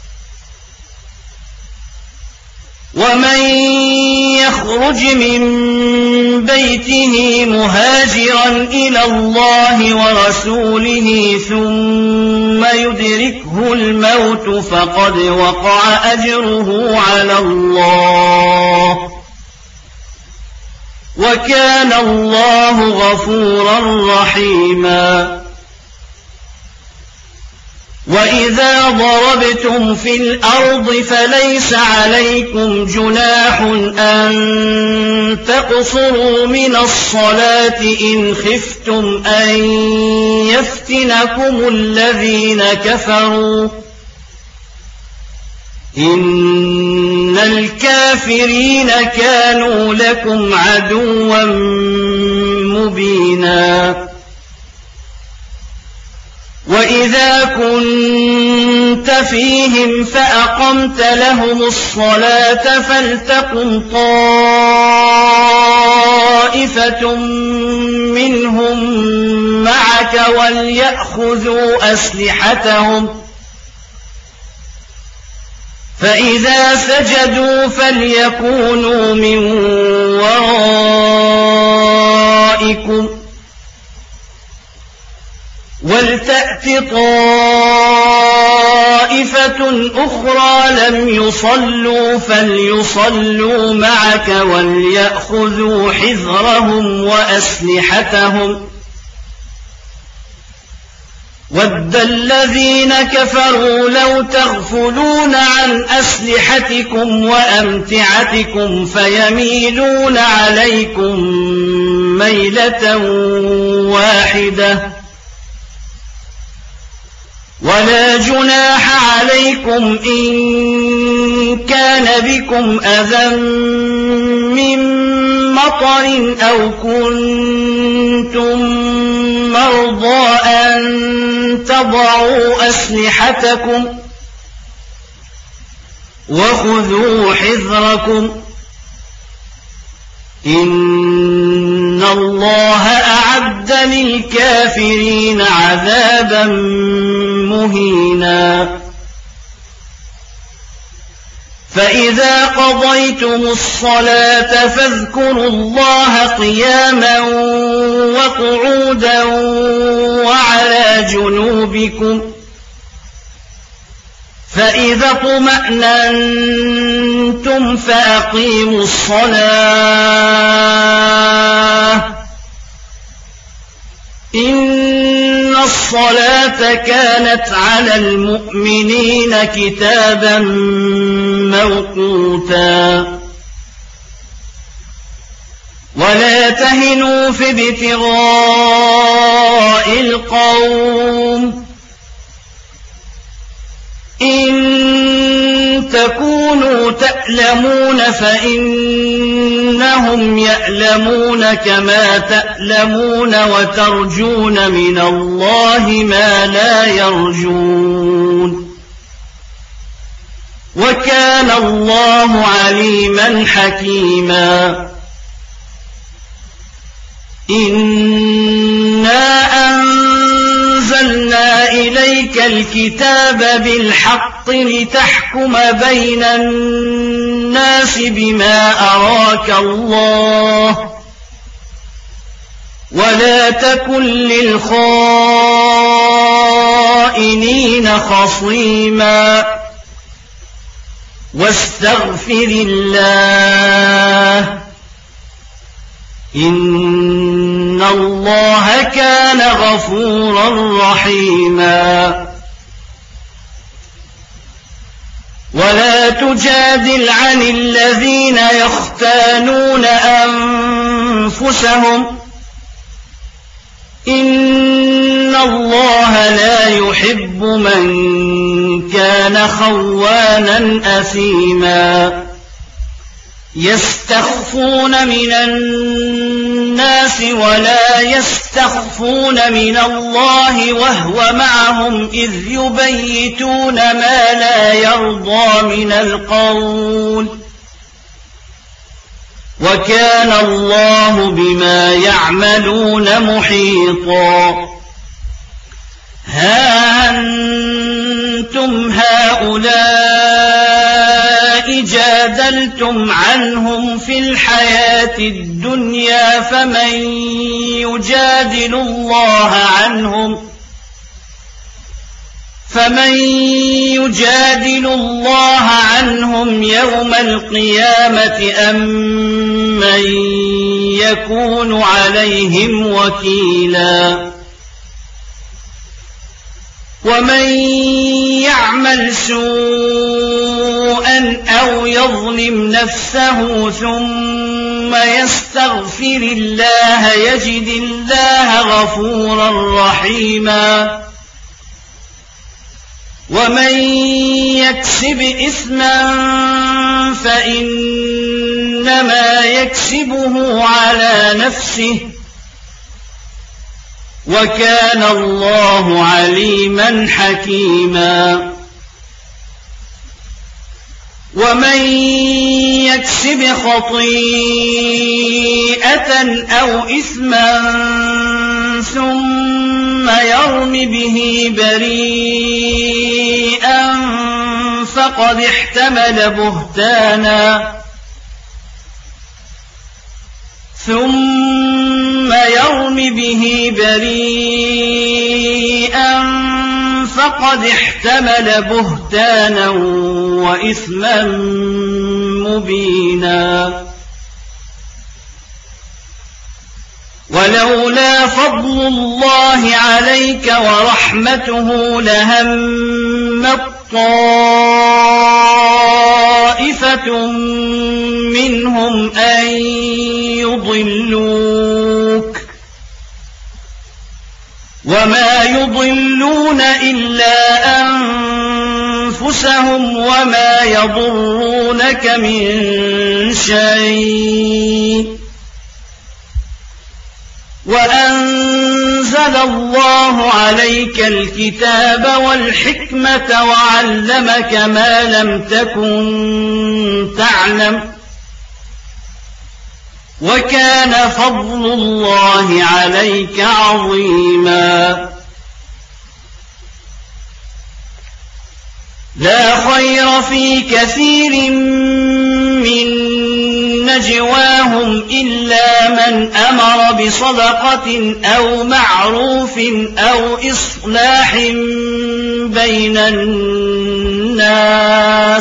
ومن يخرج من بيته مهاجرا إلى الله ورسوله ثم يدركه الموت فقد وقع أجره على الله وكان الله غفورا رحيما وإذا ضربتم في الأرض فليس عليكم جناح أن تقصروا من الصلاة إن خفتم أن يفتنكم الذين كفروا إن الكافرين كانوا لكم عدوا مبينا وإذا كنت فيهم فأقمت لهم الصلاة فلتقم طائفة منهم معك وليأخذوا أسلحتهم فإذا سجدوا فليكونوا من ورائكم ولتأت طائفة أخرى لم يصلوا فليصلوا معك وليأخذوا حذرهم وأسلحتهم ود الذين كفروا لو تغفلون عن أسلحتكم وأمتعتكم فيميلون عليكم ميلة واحدة ولا جناح عليكم إن كان بكم أذى من مطر أو كنتم مرضى أن تضعوا أسلحتكم وخذوا حذركم إن الله أعد للكافرين عذابا مهينا فإذا قضيتم الصلاة فاذكروا الله قياما وقعودا وعلى جنوبكم فإذا اطمأننتم فأقيموا الصلاة إن الصلاة كانت على المؤمنين كتابا موقوتا ولا تهنوا في ابتغاء القوم إن تكونوا تألمون فإنهم يألمون كما تألمون وترجون من الله ما لا يرجون وكان الله عليما حكيما إنا أنزلنا إليك الكتاب بالحق لتحكم بين الناس بما أراك الله ولا تكن للخائنين خصيما واستغفر الله إن الله كان غفورا رحيما ولا تجادل عن الذين يختانون أنفسهم إن الله لا يحب من كان خوانا أثيما يستخفون من الناس ولا يستخفون من الله وهو معهم إذ يبيتون ما لا يرضى من القول وكان الله بما يعملون محيطا ها أنتم هؤلاء جادلتم عنهم في الحياة الدنيا فمن يجادل الله عنهم يوم القيامة أم من يكون عليهم وكيلا ومن يعمل سوءا أو يظلم نفسه ثم يستغفر الله يجد الله غفورا رحيما ومن يكسب إثما فإنما يكسبه على نفسه وكان الله عليما حكيما ومن يكسب خطيئة أو إثما ثم يرم به بريئا فقد احتمل بهتانا وإثما مبينا ولولا فضل الله عليك ورحمته لهمت طائفة منهم أن يضلوك وما يضلون إلا أنفسهم وما يضرونك من شيء وأنزل الله عليك الكتاب والحكمة وعلمك ما لم تكن تعلم وكان فضل الله عليك عظيما لا خير في كثير من نجواهم إلا من أمر بصدقة أو معروف أو إصلاح بين الناس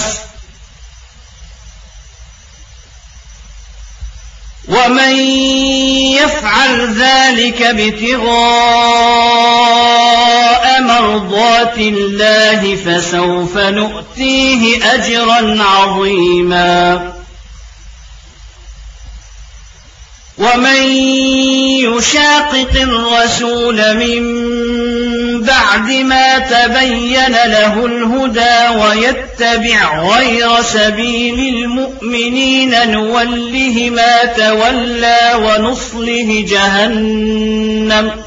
ومن يفعل ذلك ابتغاء مرضات الله فسوف نؤتيه أجرا عظيما ومن يشاقق الرسول من بعد ما تبين له الهدى ويتبع غير سبيل المؤمنين نوله ما تولى ونصله جهنم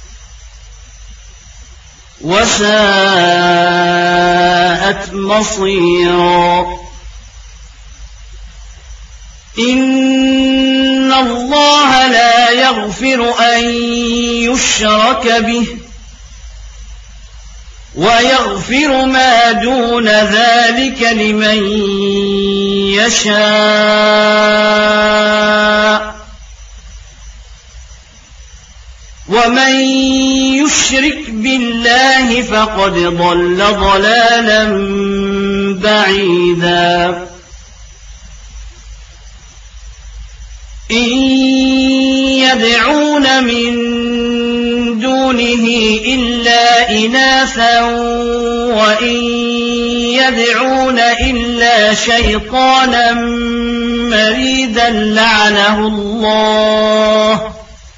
وساءت مصيرا إن الله لا لا يغفر أن يشرك به ويغفر ما دون ذلك لمن يشاء ومن يشرك بالله فقد ضل ضلالا بعيدا إن يدعون من دونه إلا إناثا وإن يدعون إلا شيطانا مريدا لعنه الله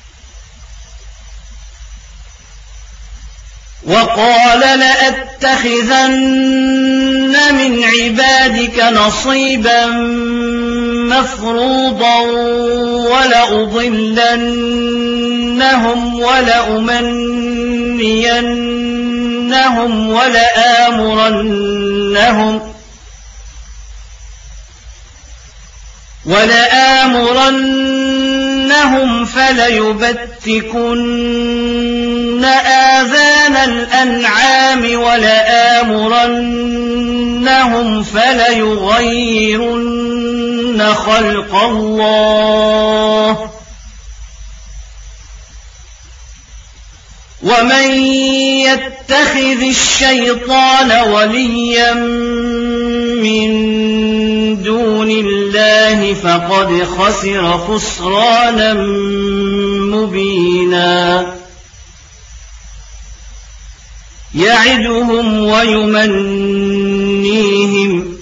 وقال لأتخذن من عبادك نصيبا مفروضا ولأضلنهم ولأمنينهم ولآمرنهم فليبتكن آذان الأنعام ولآمرنهم فليغيرن خلق الله ومن يتخذ الشيطان وليا من دون الله فقد خسر خسرانا مبينا يعدهم ويمنيهم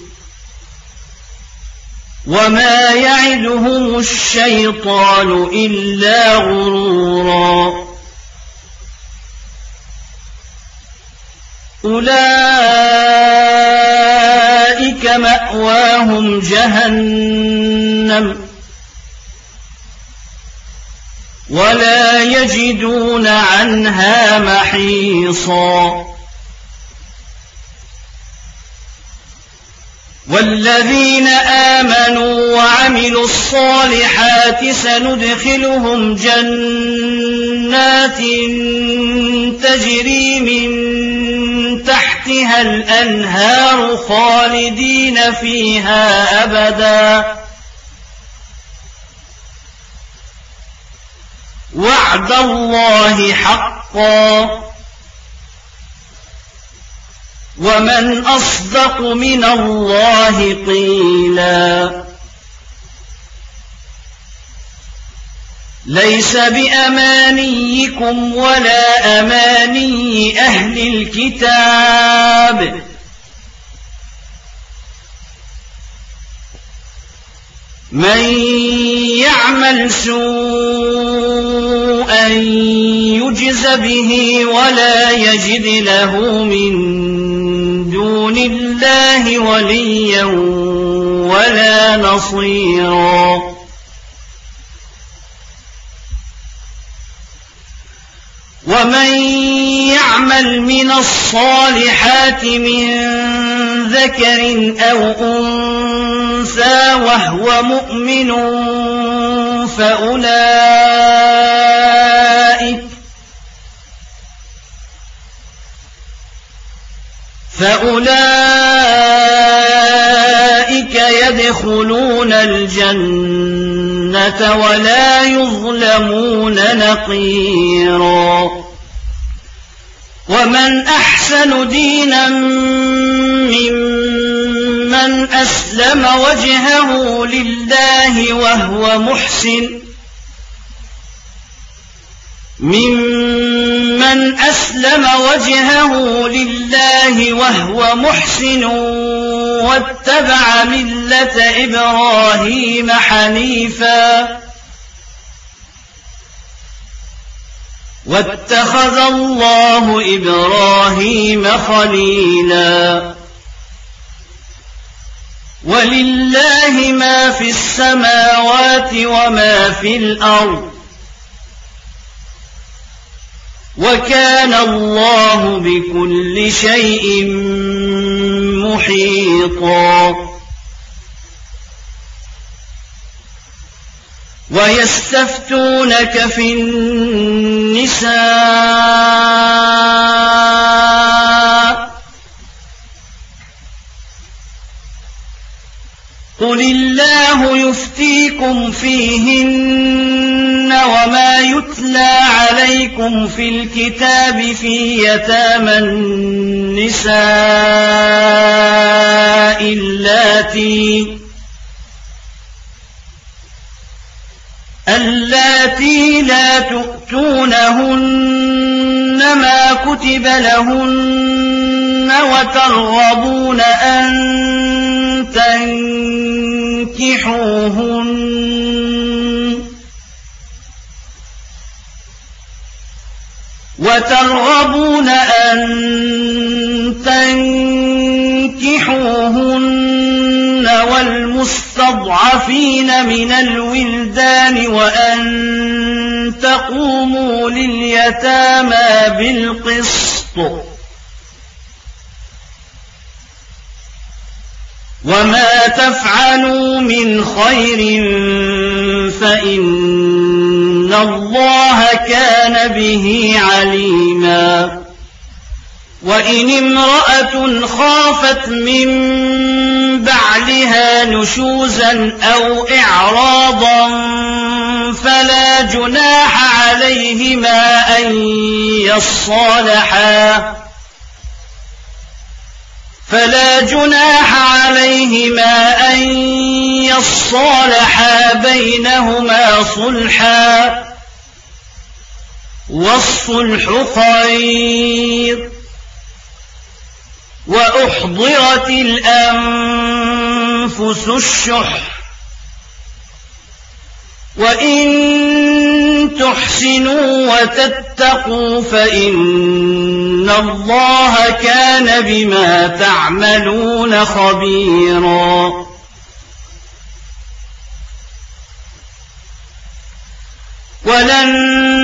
وما يعدهم الشيطان إلا غرورا أولئك مأواهم جهنم ولا يجدون عنها محيصا والذين آمنوا وعملوا الصالحات سندخلهم جنات تجري من تحتها الأنهار خالدين فيها أبدا وعد الله حقا ومن أصدق من الله قيلا ليس بأمانيكم ولا أماني أهل الكتاب من يعمل سوءا يجز به ولا يجد له من دون الله وليا ولا نصيرا ومن يعمل من الصالحات من ذكر أو أنثى وهو مؤمن فأولئك يدخلون الجنة ولا يظلمون نقيرا ومن أحسن دينا ممن أسلم وجهه لله وهو محسن واتبع ملة إبراهيم حنيفا واتخذ الله إبراهيم خليلا ولله ما في السماوات وما في الأرض وكان الله بكل شيء محيطا ويستفتونك في النساء قل الله يفتيكم فيهن وما يتلى عليكم في الكتاب في يتامى النساء اللاتي لا تؤتونهن ما كتب لهن وترغبون أن تنكحوهن والمستضعفين من الولدان وأن تقوموا لليتامى بالقسط وما تفعلوا من خير فإن الله كان به عليما وإن امرأة خافت من بعلها نشوزا أو إعراضا فلا جناح عليهما أن يصالحا بينهما صلحا والصلح خير وأحضرت الأنفس الشح وإن تحسنوا وتتقوا فإن الله كان بما تعملون خبيرا ولن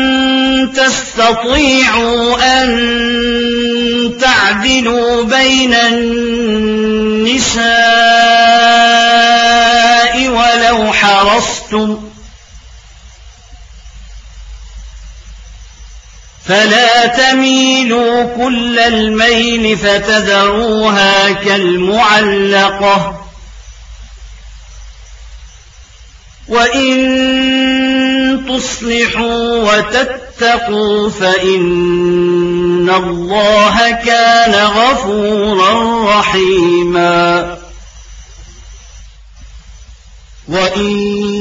تستطيعوا أن تعدلوا بين النساء ولو حرصتم فلا تميلوا كل الميل فتذروها كالمعلقة وإن تصلحوا وتتقوا فإن الله كان غفورا رحيما وإن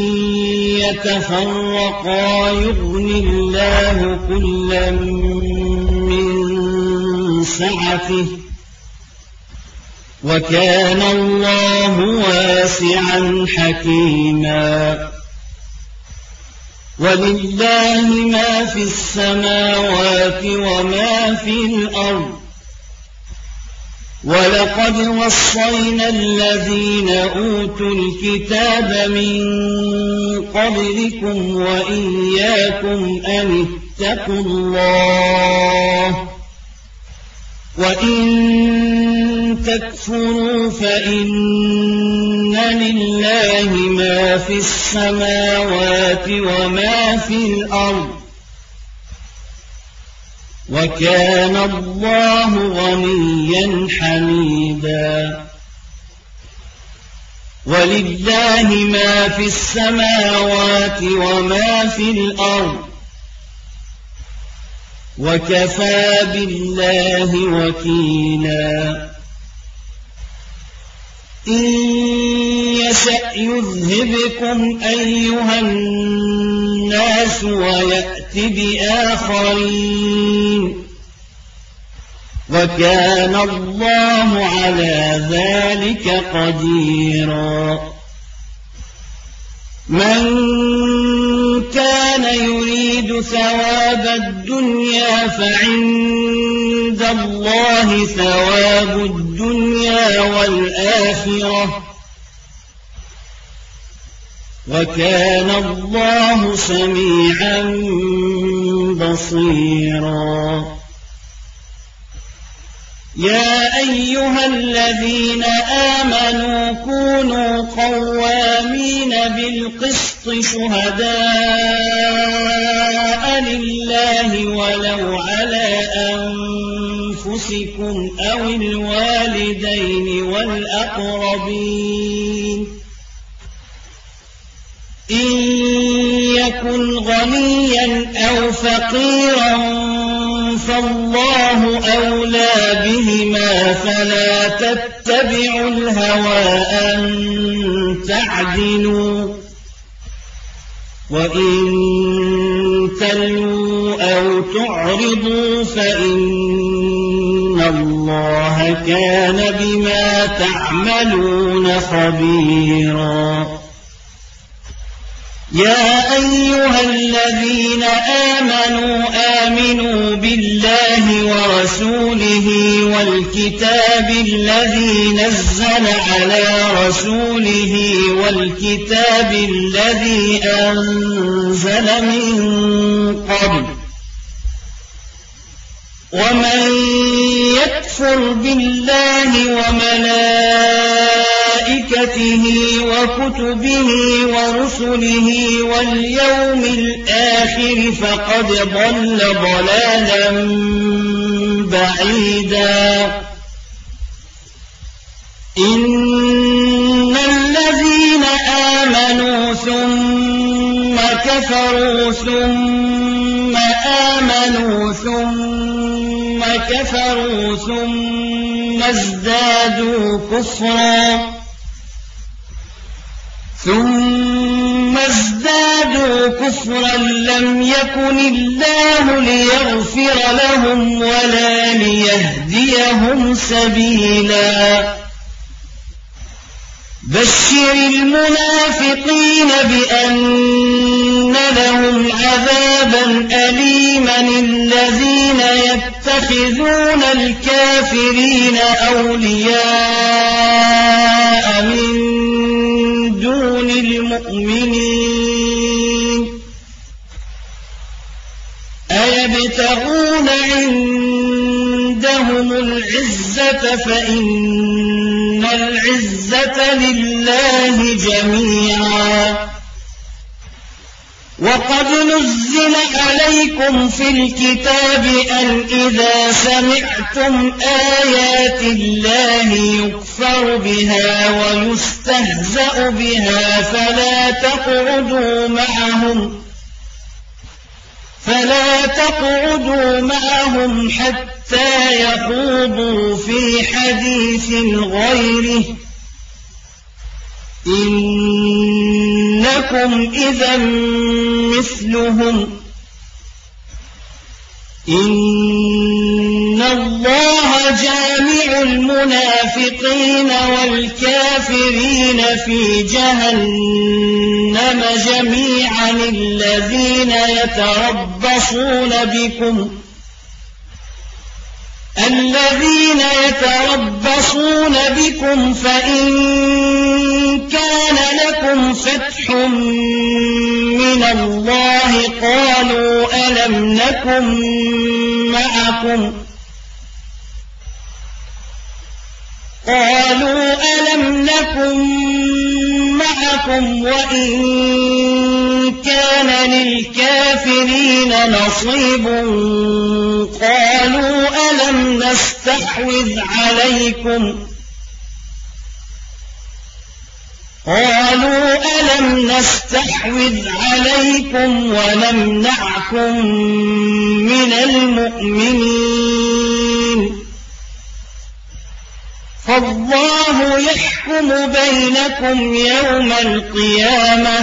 يتفرقا يغن الله كلا من سعته وكان الله واسعا حكيما ولله ما في السماوات وما في الأرض ولقد وصينا الذين أوتوا الكتاب من قبلكم وإياكم أن اتقوا الله وإن تكفروا فإن لله ما في السماوات وما في الأرض وكان الله غنيا حميدا ولله ما في السماوات وما في الأرض وكفى بالله وكيلا إن يشأ يذهبكم أيها الناس ويأت بآخرين وكان الله على ذلك قديرا من كان يريد ثواب الدنيا فعند الله ثواب الدنيا والآخرة وكان الله سميعا بصيرا يا أيها الذين آمنوا كونوا قوامين بالقسط شهداء لله ولو على أنفسكم أو الوالدين والأقربين إن يكن غنيا أو فقيرا فالله أولى بهما فلا تتبعوا الهوى أن تعدلوا وإن تلووا أو تعرضوا فإن الله كان بما تعملون خبيرا يا أيها الذين آمنوا بالله ورسوله والكتاب الذي نزل على رسوله والكتاب الذي أنزل من قبل ومن يكفر بالله وملائكته وكتبه ورسله واليوم الآخر فقد ضل ضلالا بعيدا إن الذين آمنوا ثم كفروا ثم آمنوا ثم كفروا ثم ازدادوا كفرا لم يكن الله ليغفر لهم ولا ليهديهم سبيلا بشر المنافقين بأن لهم عذابا أليما الذين يتخذون الكافرين أولياء من دون المؤمنين أيبتغون عندهم العزة فإن العزة لله جميعا وقد نزل عليكم في الكتاب أن إذا سمعتم آيات الله يكفر بها ويستهزأ بها فلا تقعدوا معهم حتى يخوضوا في حديث غيره إنكم إذا مثلهم إن الله جامع المنافقين والكافرين في جهنم جميعا الذين يتربصون بكم فإن كان لكم فتح من الله قالوا ألم نكن معكم وإن كان للكافرين نصيب قالوا ألم نستحوذ عليكم ونمنعكم من المؤمنين فالله يحكم بينكم يوم القيامة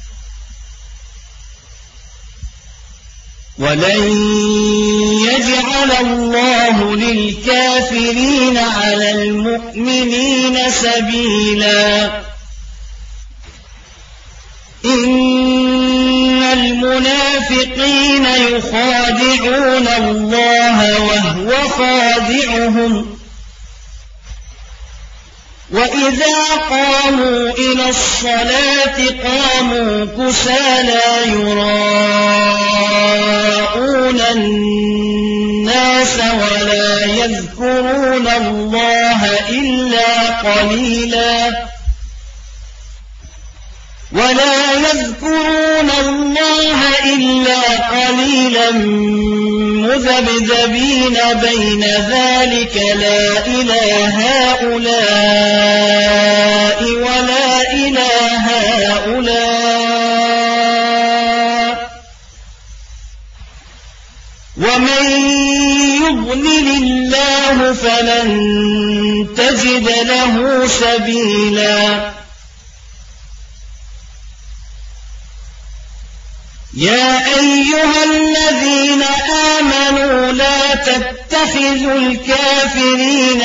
ولن يجعل الله للكافرين على المؤمنين سبيلا إن المنافقين يخادعون الله وهو خادعهم وإذا قاموا إلى الصلاة قاموا كسالى يراءون الناس ولا يذكرون الله إلا قليلا مذبذبين بين ذلك لا إلى هؤلاء ولا إلى هؤلاء ومن يضلل الله فلن تجد له سبيلا. يا أيها الذين آمنوا لا تتخذوا الكافرين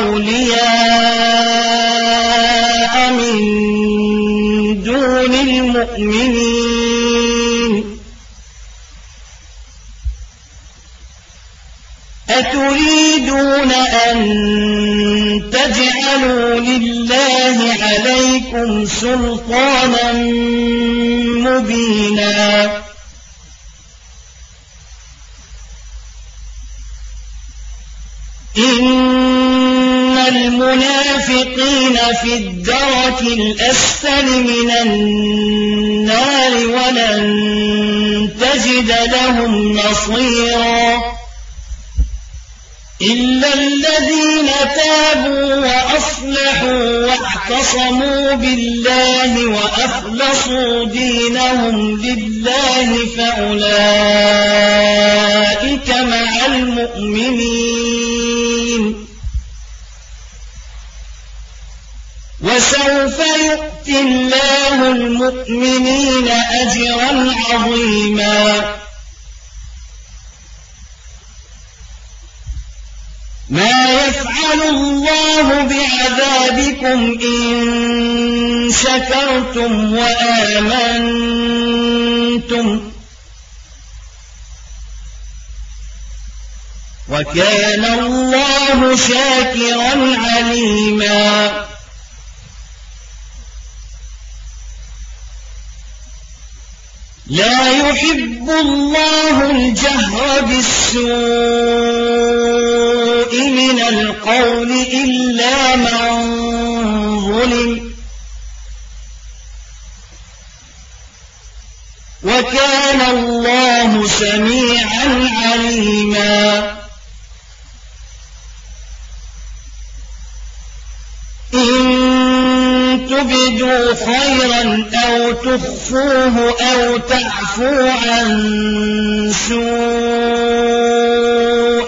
أولياء من دون المؤمنين أتريدون أن تجعلوا لله عليكم سلطانا مبينا. إن المنافقين في الدرك الأسفل من النار ولن تجد لهم نصيرا إلا الذين تابوا وأصلحوا واعتصموا بالله وأخلصوا دينهم لله فأولئك مع المؤمنين وسوف يؤتي الله المؤمنين أجرا عظيما. ما يفعل الله بعذابكم إن شكرتم وآمنتم وكان الله شاكرا عليما. لا يحب الله الجهر بالسوء من القول إلا من ظلم وكان الله سميعا عليما. تبدوا خيرا أو تخفوه أو تعفو عن سوء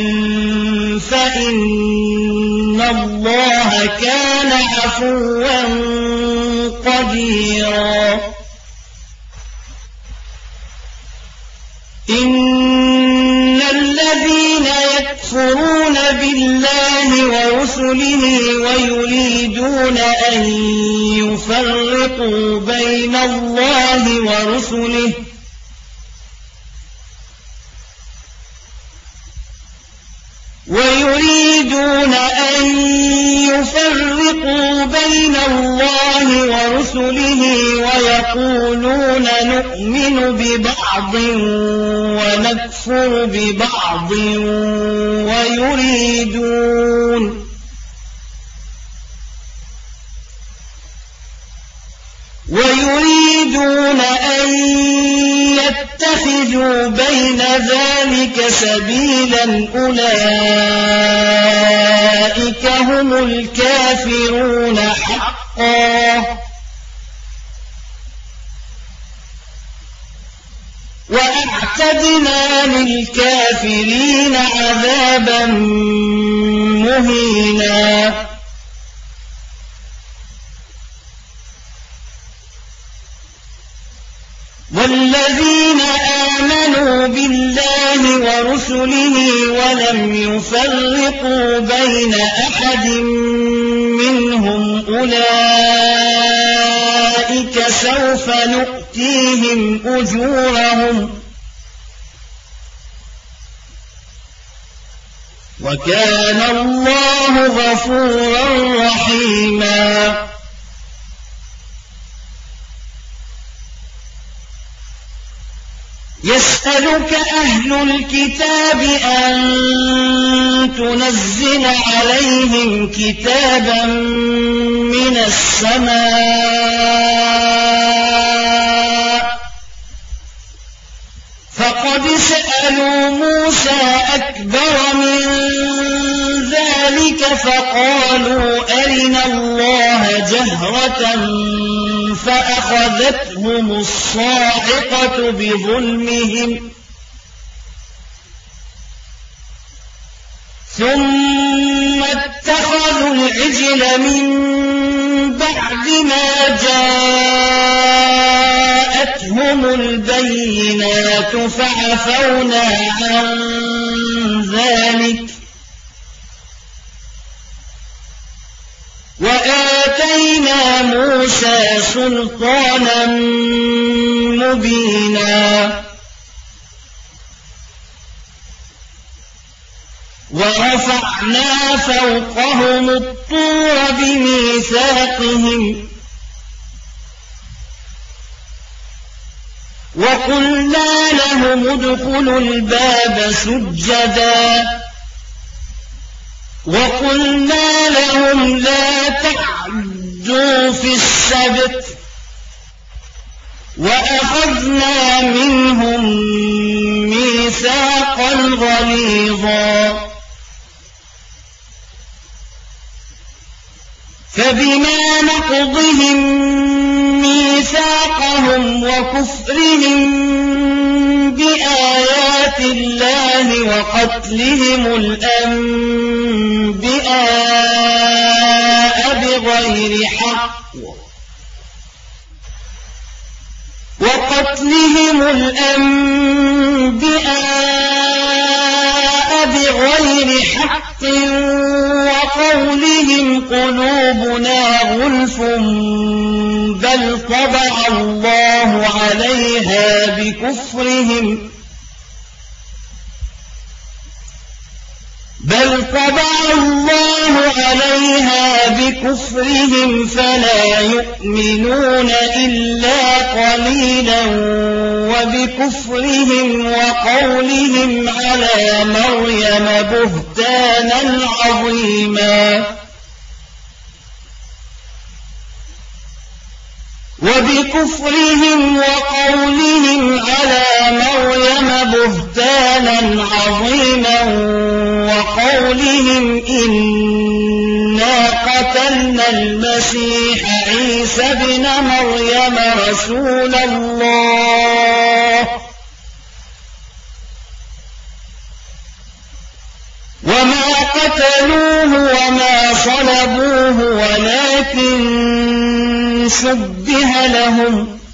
فإن الله كان عفوا قديرا. إن الذين يكفرون بالله ورسله ويريدون أن يفرقوا بين الله ورسله ويقولون نؤمن ببعض ونكفر ببعض ويريدون أن يتخذوا بين ذلك سبيلا أولئك هم الكافرون حقا. وأعتدنا للكافرين عذابا مهينا. والذين آمنوا بالله ورسله ولم يفرقوا بين أحد منهم أولئك سوف نؤتيهم أجورهم وكان الله غفورا رحيما. يسألك أهل الكتاب أن تنزل عليهم كتابا من السماء فقد سألوا موسى أكبر من ذلك فقالوا أرنا الله جهرة فأخذتهم الصاعقة بظلمهم ثم اتخذوا العجل من بعد ما جاءتهم البينات فعفونا عن ذلك وآتينا موسى سلطانا مبينا ورفعنا فوقهم الطور بميثاقهم وقلنا لهم ادخلوا الباب سجدا وقلنا لهم لا تعدوا في السبت وأخذنا منهم ميثاقا غليظا فبما نقضهم ميثاقهم وكفرهم بآيات الله وقتلهم الأنبياء بغير حق وقولهم قلوبنا غلف بل طبع الله عليها بكفرهم فلا يؤمنون إلا قليلا وبكفرهم وقولهم على مريم بهتانا عظيما وقولهم إنا قتلنا المسيح عيسى ابن مريم رسول الله وما قتلوه وما صلبوه ولكن شبه لهم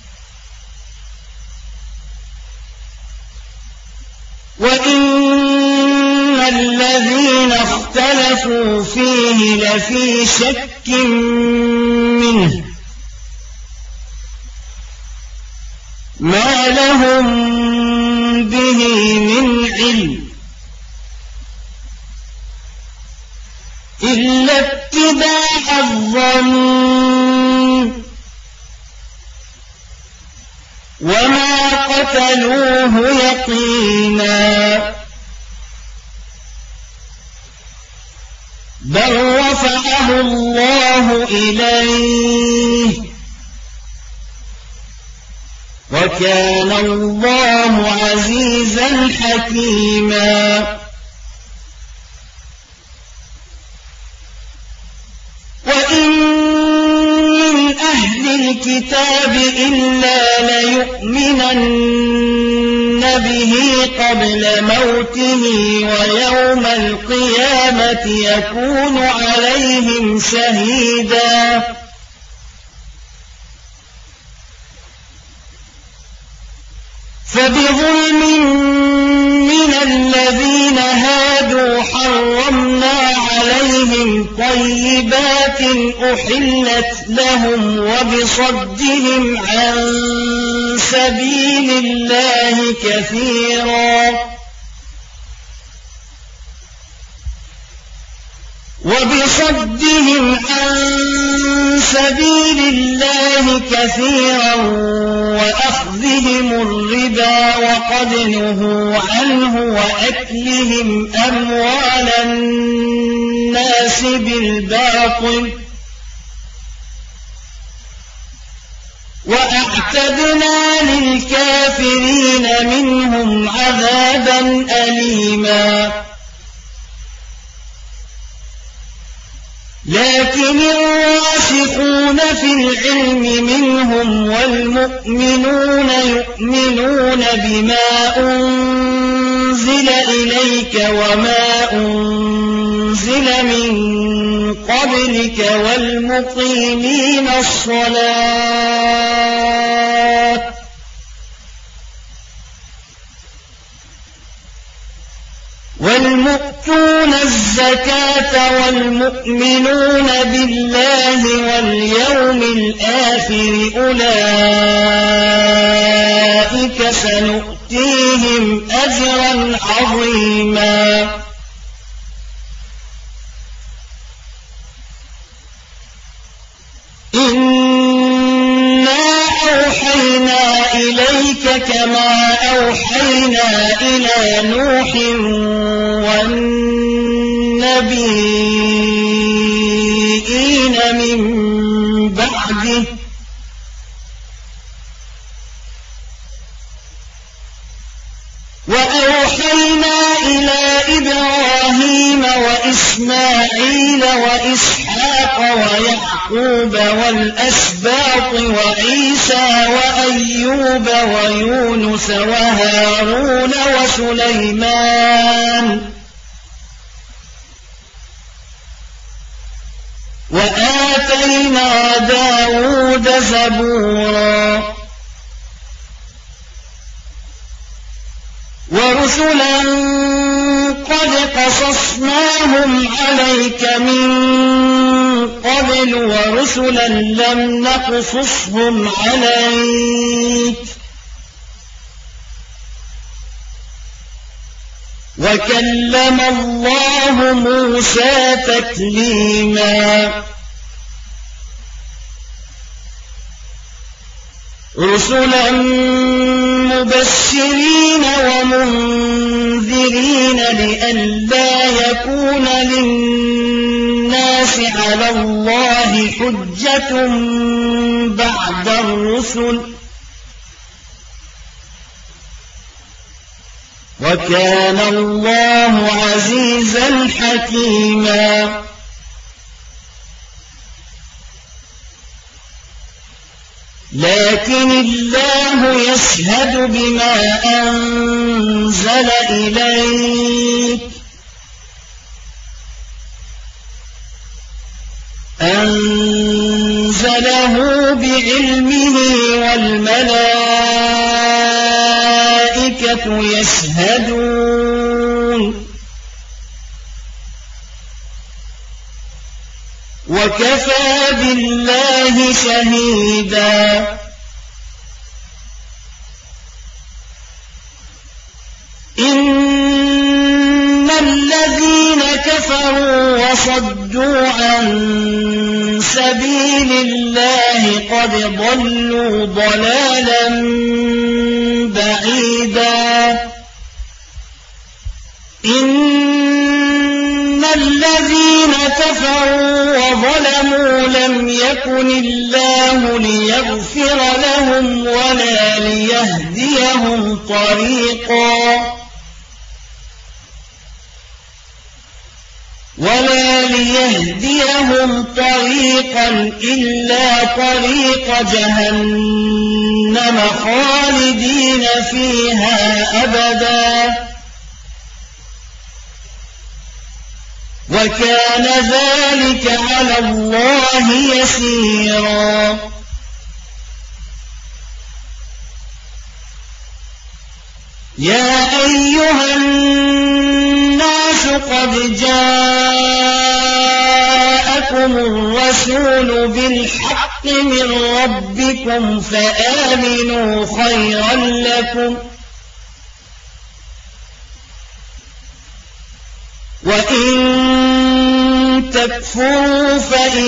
وإن الذين اختلفوا فيه لفي شك منه ما لهم به من علم إلا اتباع الظن وما قتلوه يقينا بل رفعه الله إليه وكان الله عزيزا حكيما وإن من أهل الكتاب إلا ليؤمنن به قبل موته ويوم القيامة يكون عليهم شهيدا فبظلم من الذين هادوا حرمنا عليهم طيبات أحلت لهم وبصدهم عن سبيل الله كثيرا وأخذهم الربا قد نهوا عنه وأكلهم أموال الناس بالباطل وأعتدنا للكافرين منهم عذابا أليما لكن الراسخون في العلم منهم والمؤمنون يؤمنون بما أنزل إليك وما أنزل من قبلك والمقيمين الصلاة والمؤتون الزكاة والمؤمنون بالله واليوم الآخر أولئك سنؤتيهم أجرا عظيما إنا أوحينا إليك كما أوحينا إلى نوح والنبيين من بعده وأوحينا إلى إبراهيم وإسماعيل وإسحاق ويعقوب والأسباط وعيسى وأيوب ويونس وهارون وسليمان وآتينا داود زبورا ورسلا قد قصصناهم عليك من قبل ورسلا لم نقصصهم عليك وكلم الله موسى تكليما رسلا مبشرين ومنذرين لئلا يكون للناس على الله حجة بعد الرسل وكان الله عزيزا حكيما لكن الله يشهد بما أنزل إليك أنزله بعلمه والملائكة يشهدون وكفى بالله شهيدا إن الذين كفروا وصدوا عن سبيل الله قد ضلوا ضلالا بعيدا إن الذين كفروا وظلموا لم يكن الله ليغفر لهم ولا ليهديهم طريقا إلا طريق جهنم خالدين فيها أبدا وكان ذلك على الله يسيرا يا أيها الناس قد جاءكم الرسول بالحق من ربكم فآمنوا خيرا لكم وإن تكفروا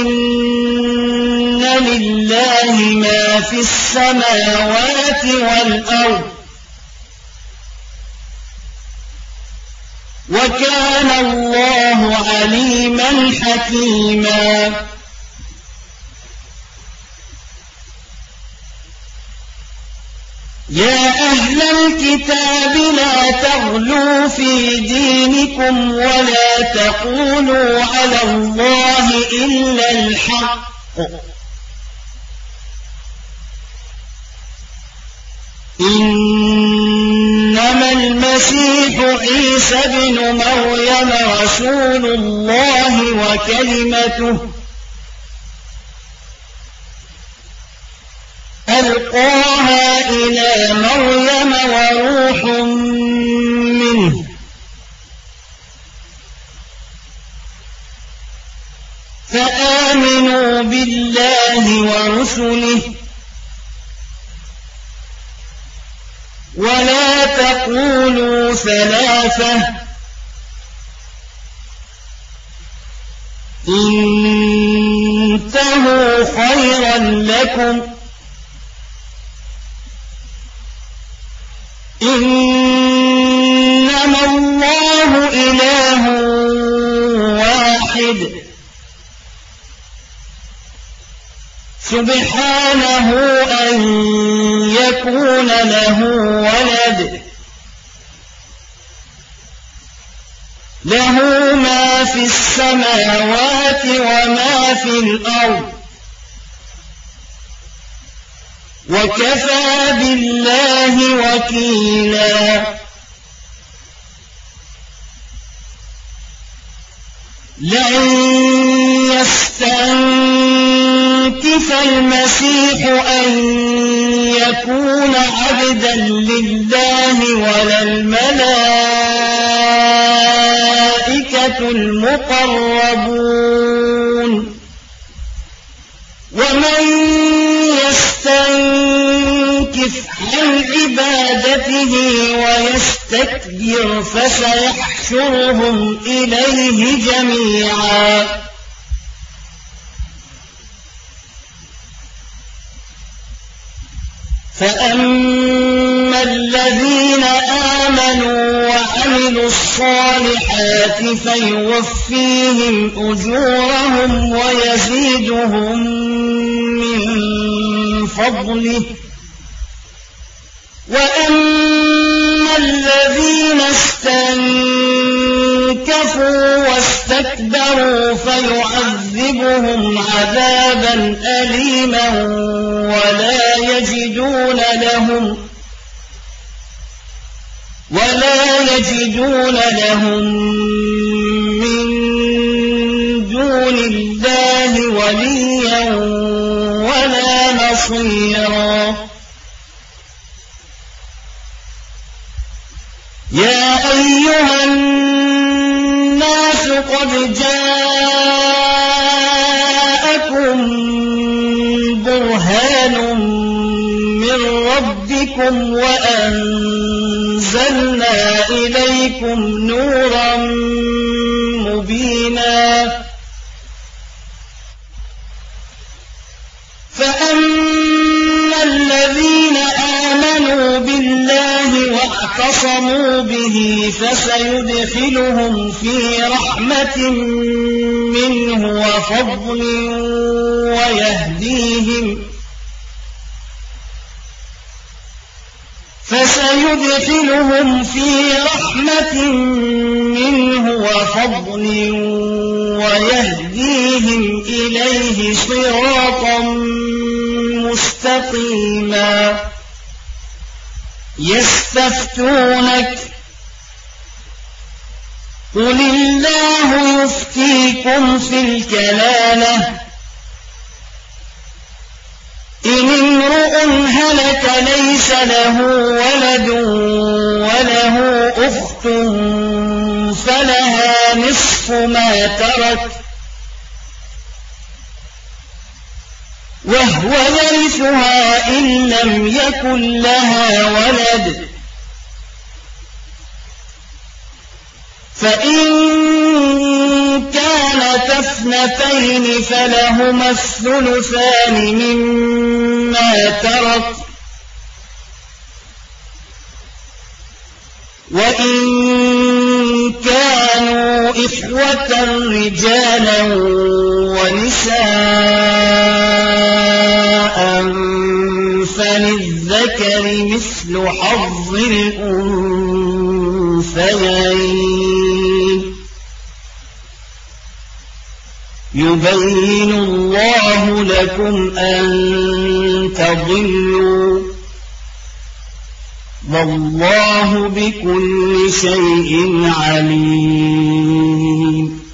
فإن لله ما في السماوات والأرض وكان الله عليما حكيما. يا أهل الكتاب لا تغلوا في دينكم ولا تقولوا على الله إلا الحق إنما المسيح عيسى ابن مريم رسول الله وكلمته ألقاها إلى مريم وروح منه فآمنوا بالله ورسله ولا تقولوا ثلاثة انتهوا خيرا لكم إنما الله إله واحد سبحانه أن يكون له ولد له ما في السماوات وما في الأرض وكفى بالله وكيلا. لن يستنكف المسيح أن يكون عبدا لله ولا الملائكة المقربون ومن يستنكف عن عبادته ويستكبر فسيحشرهم إليه جميعا. فأما الذين آمنوا وعملوا الصالحات فيوفيهم أجورهم ويزيدهم من فضله وأما الذين استنكفوا واستكبروا فيعذبهم عذابا أليما ولا يجدون لهم من دون الله وليا ولا نصيرا. يا أيها الناس قد جاءكم برهان من ربكم وأنزلنا إليكم نورا مبينا. فأما الذين آمنوا بالله واعتصموا به فسيدخلهم في رحمة منه وفضل ويهديهم إليه صراطا مستقيما. يستفتونك قل الله يفتيكم في الكلالة إن امرؤ هلك ليس له ولد وله أخت فلها نصف ما ترك وهو يرثها إن لم يكن لها ولد فإن كانت اثنتين فلهما الثلثان مما ترك وإن كانوا إخوة رجالا ونساء فللذكر مثل حظ الأنثيين يبين الله لكم أن تضلوا والله بكل شيء عليم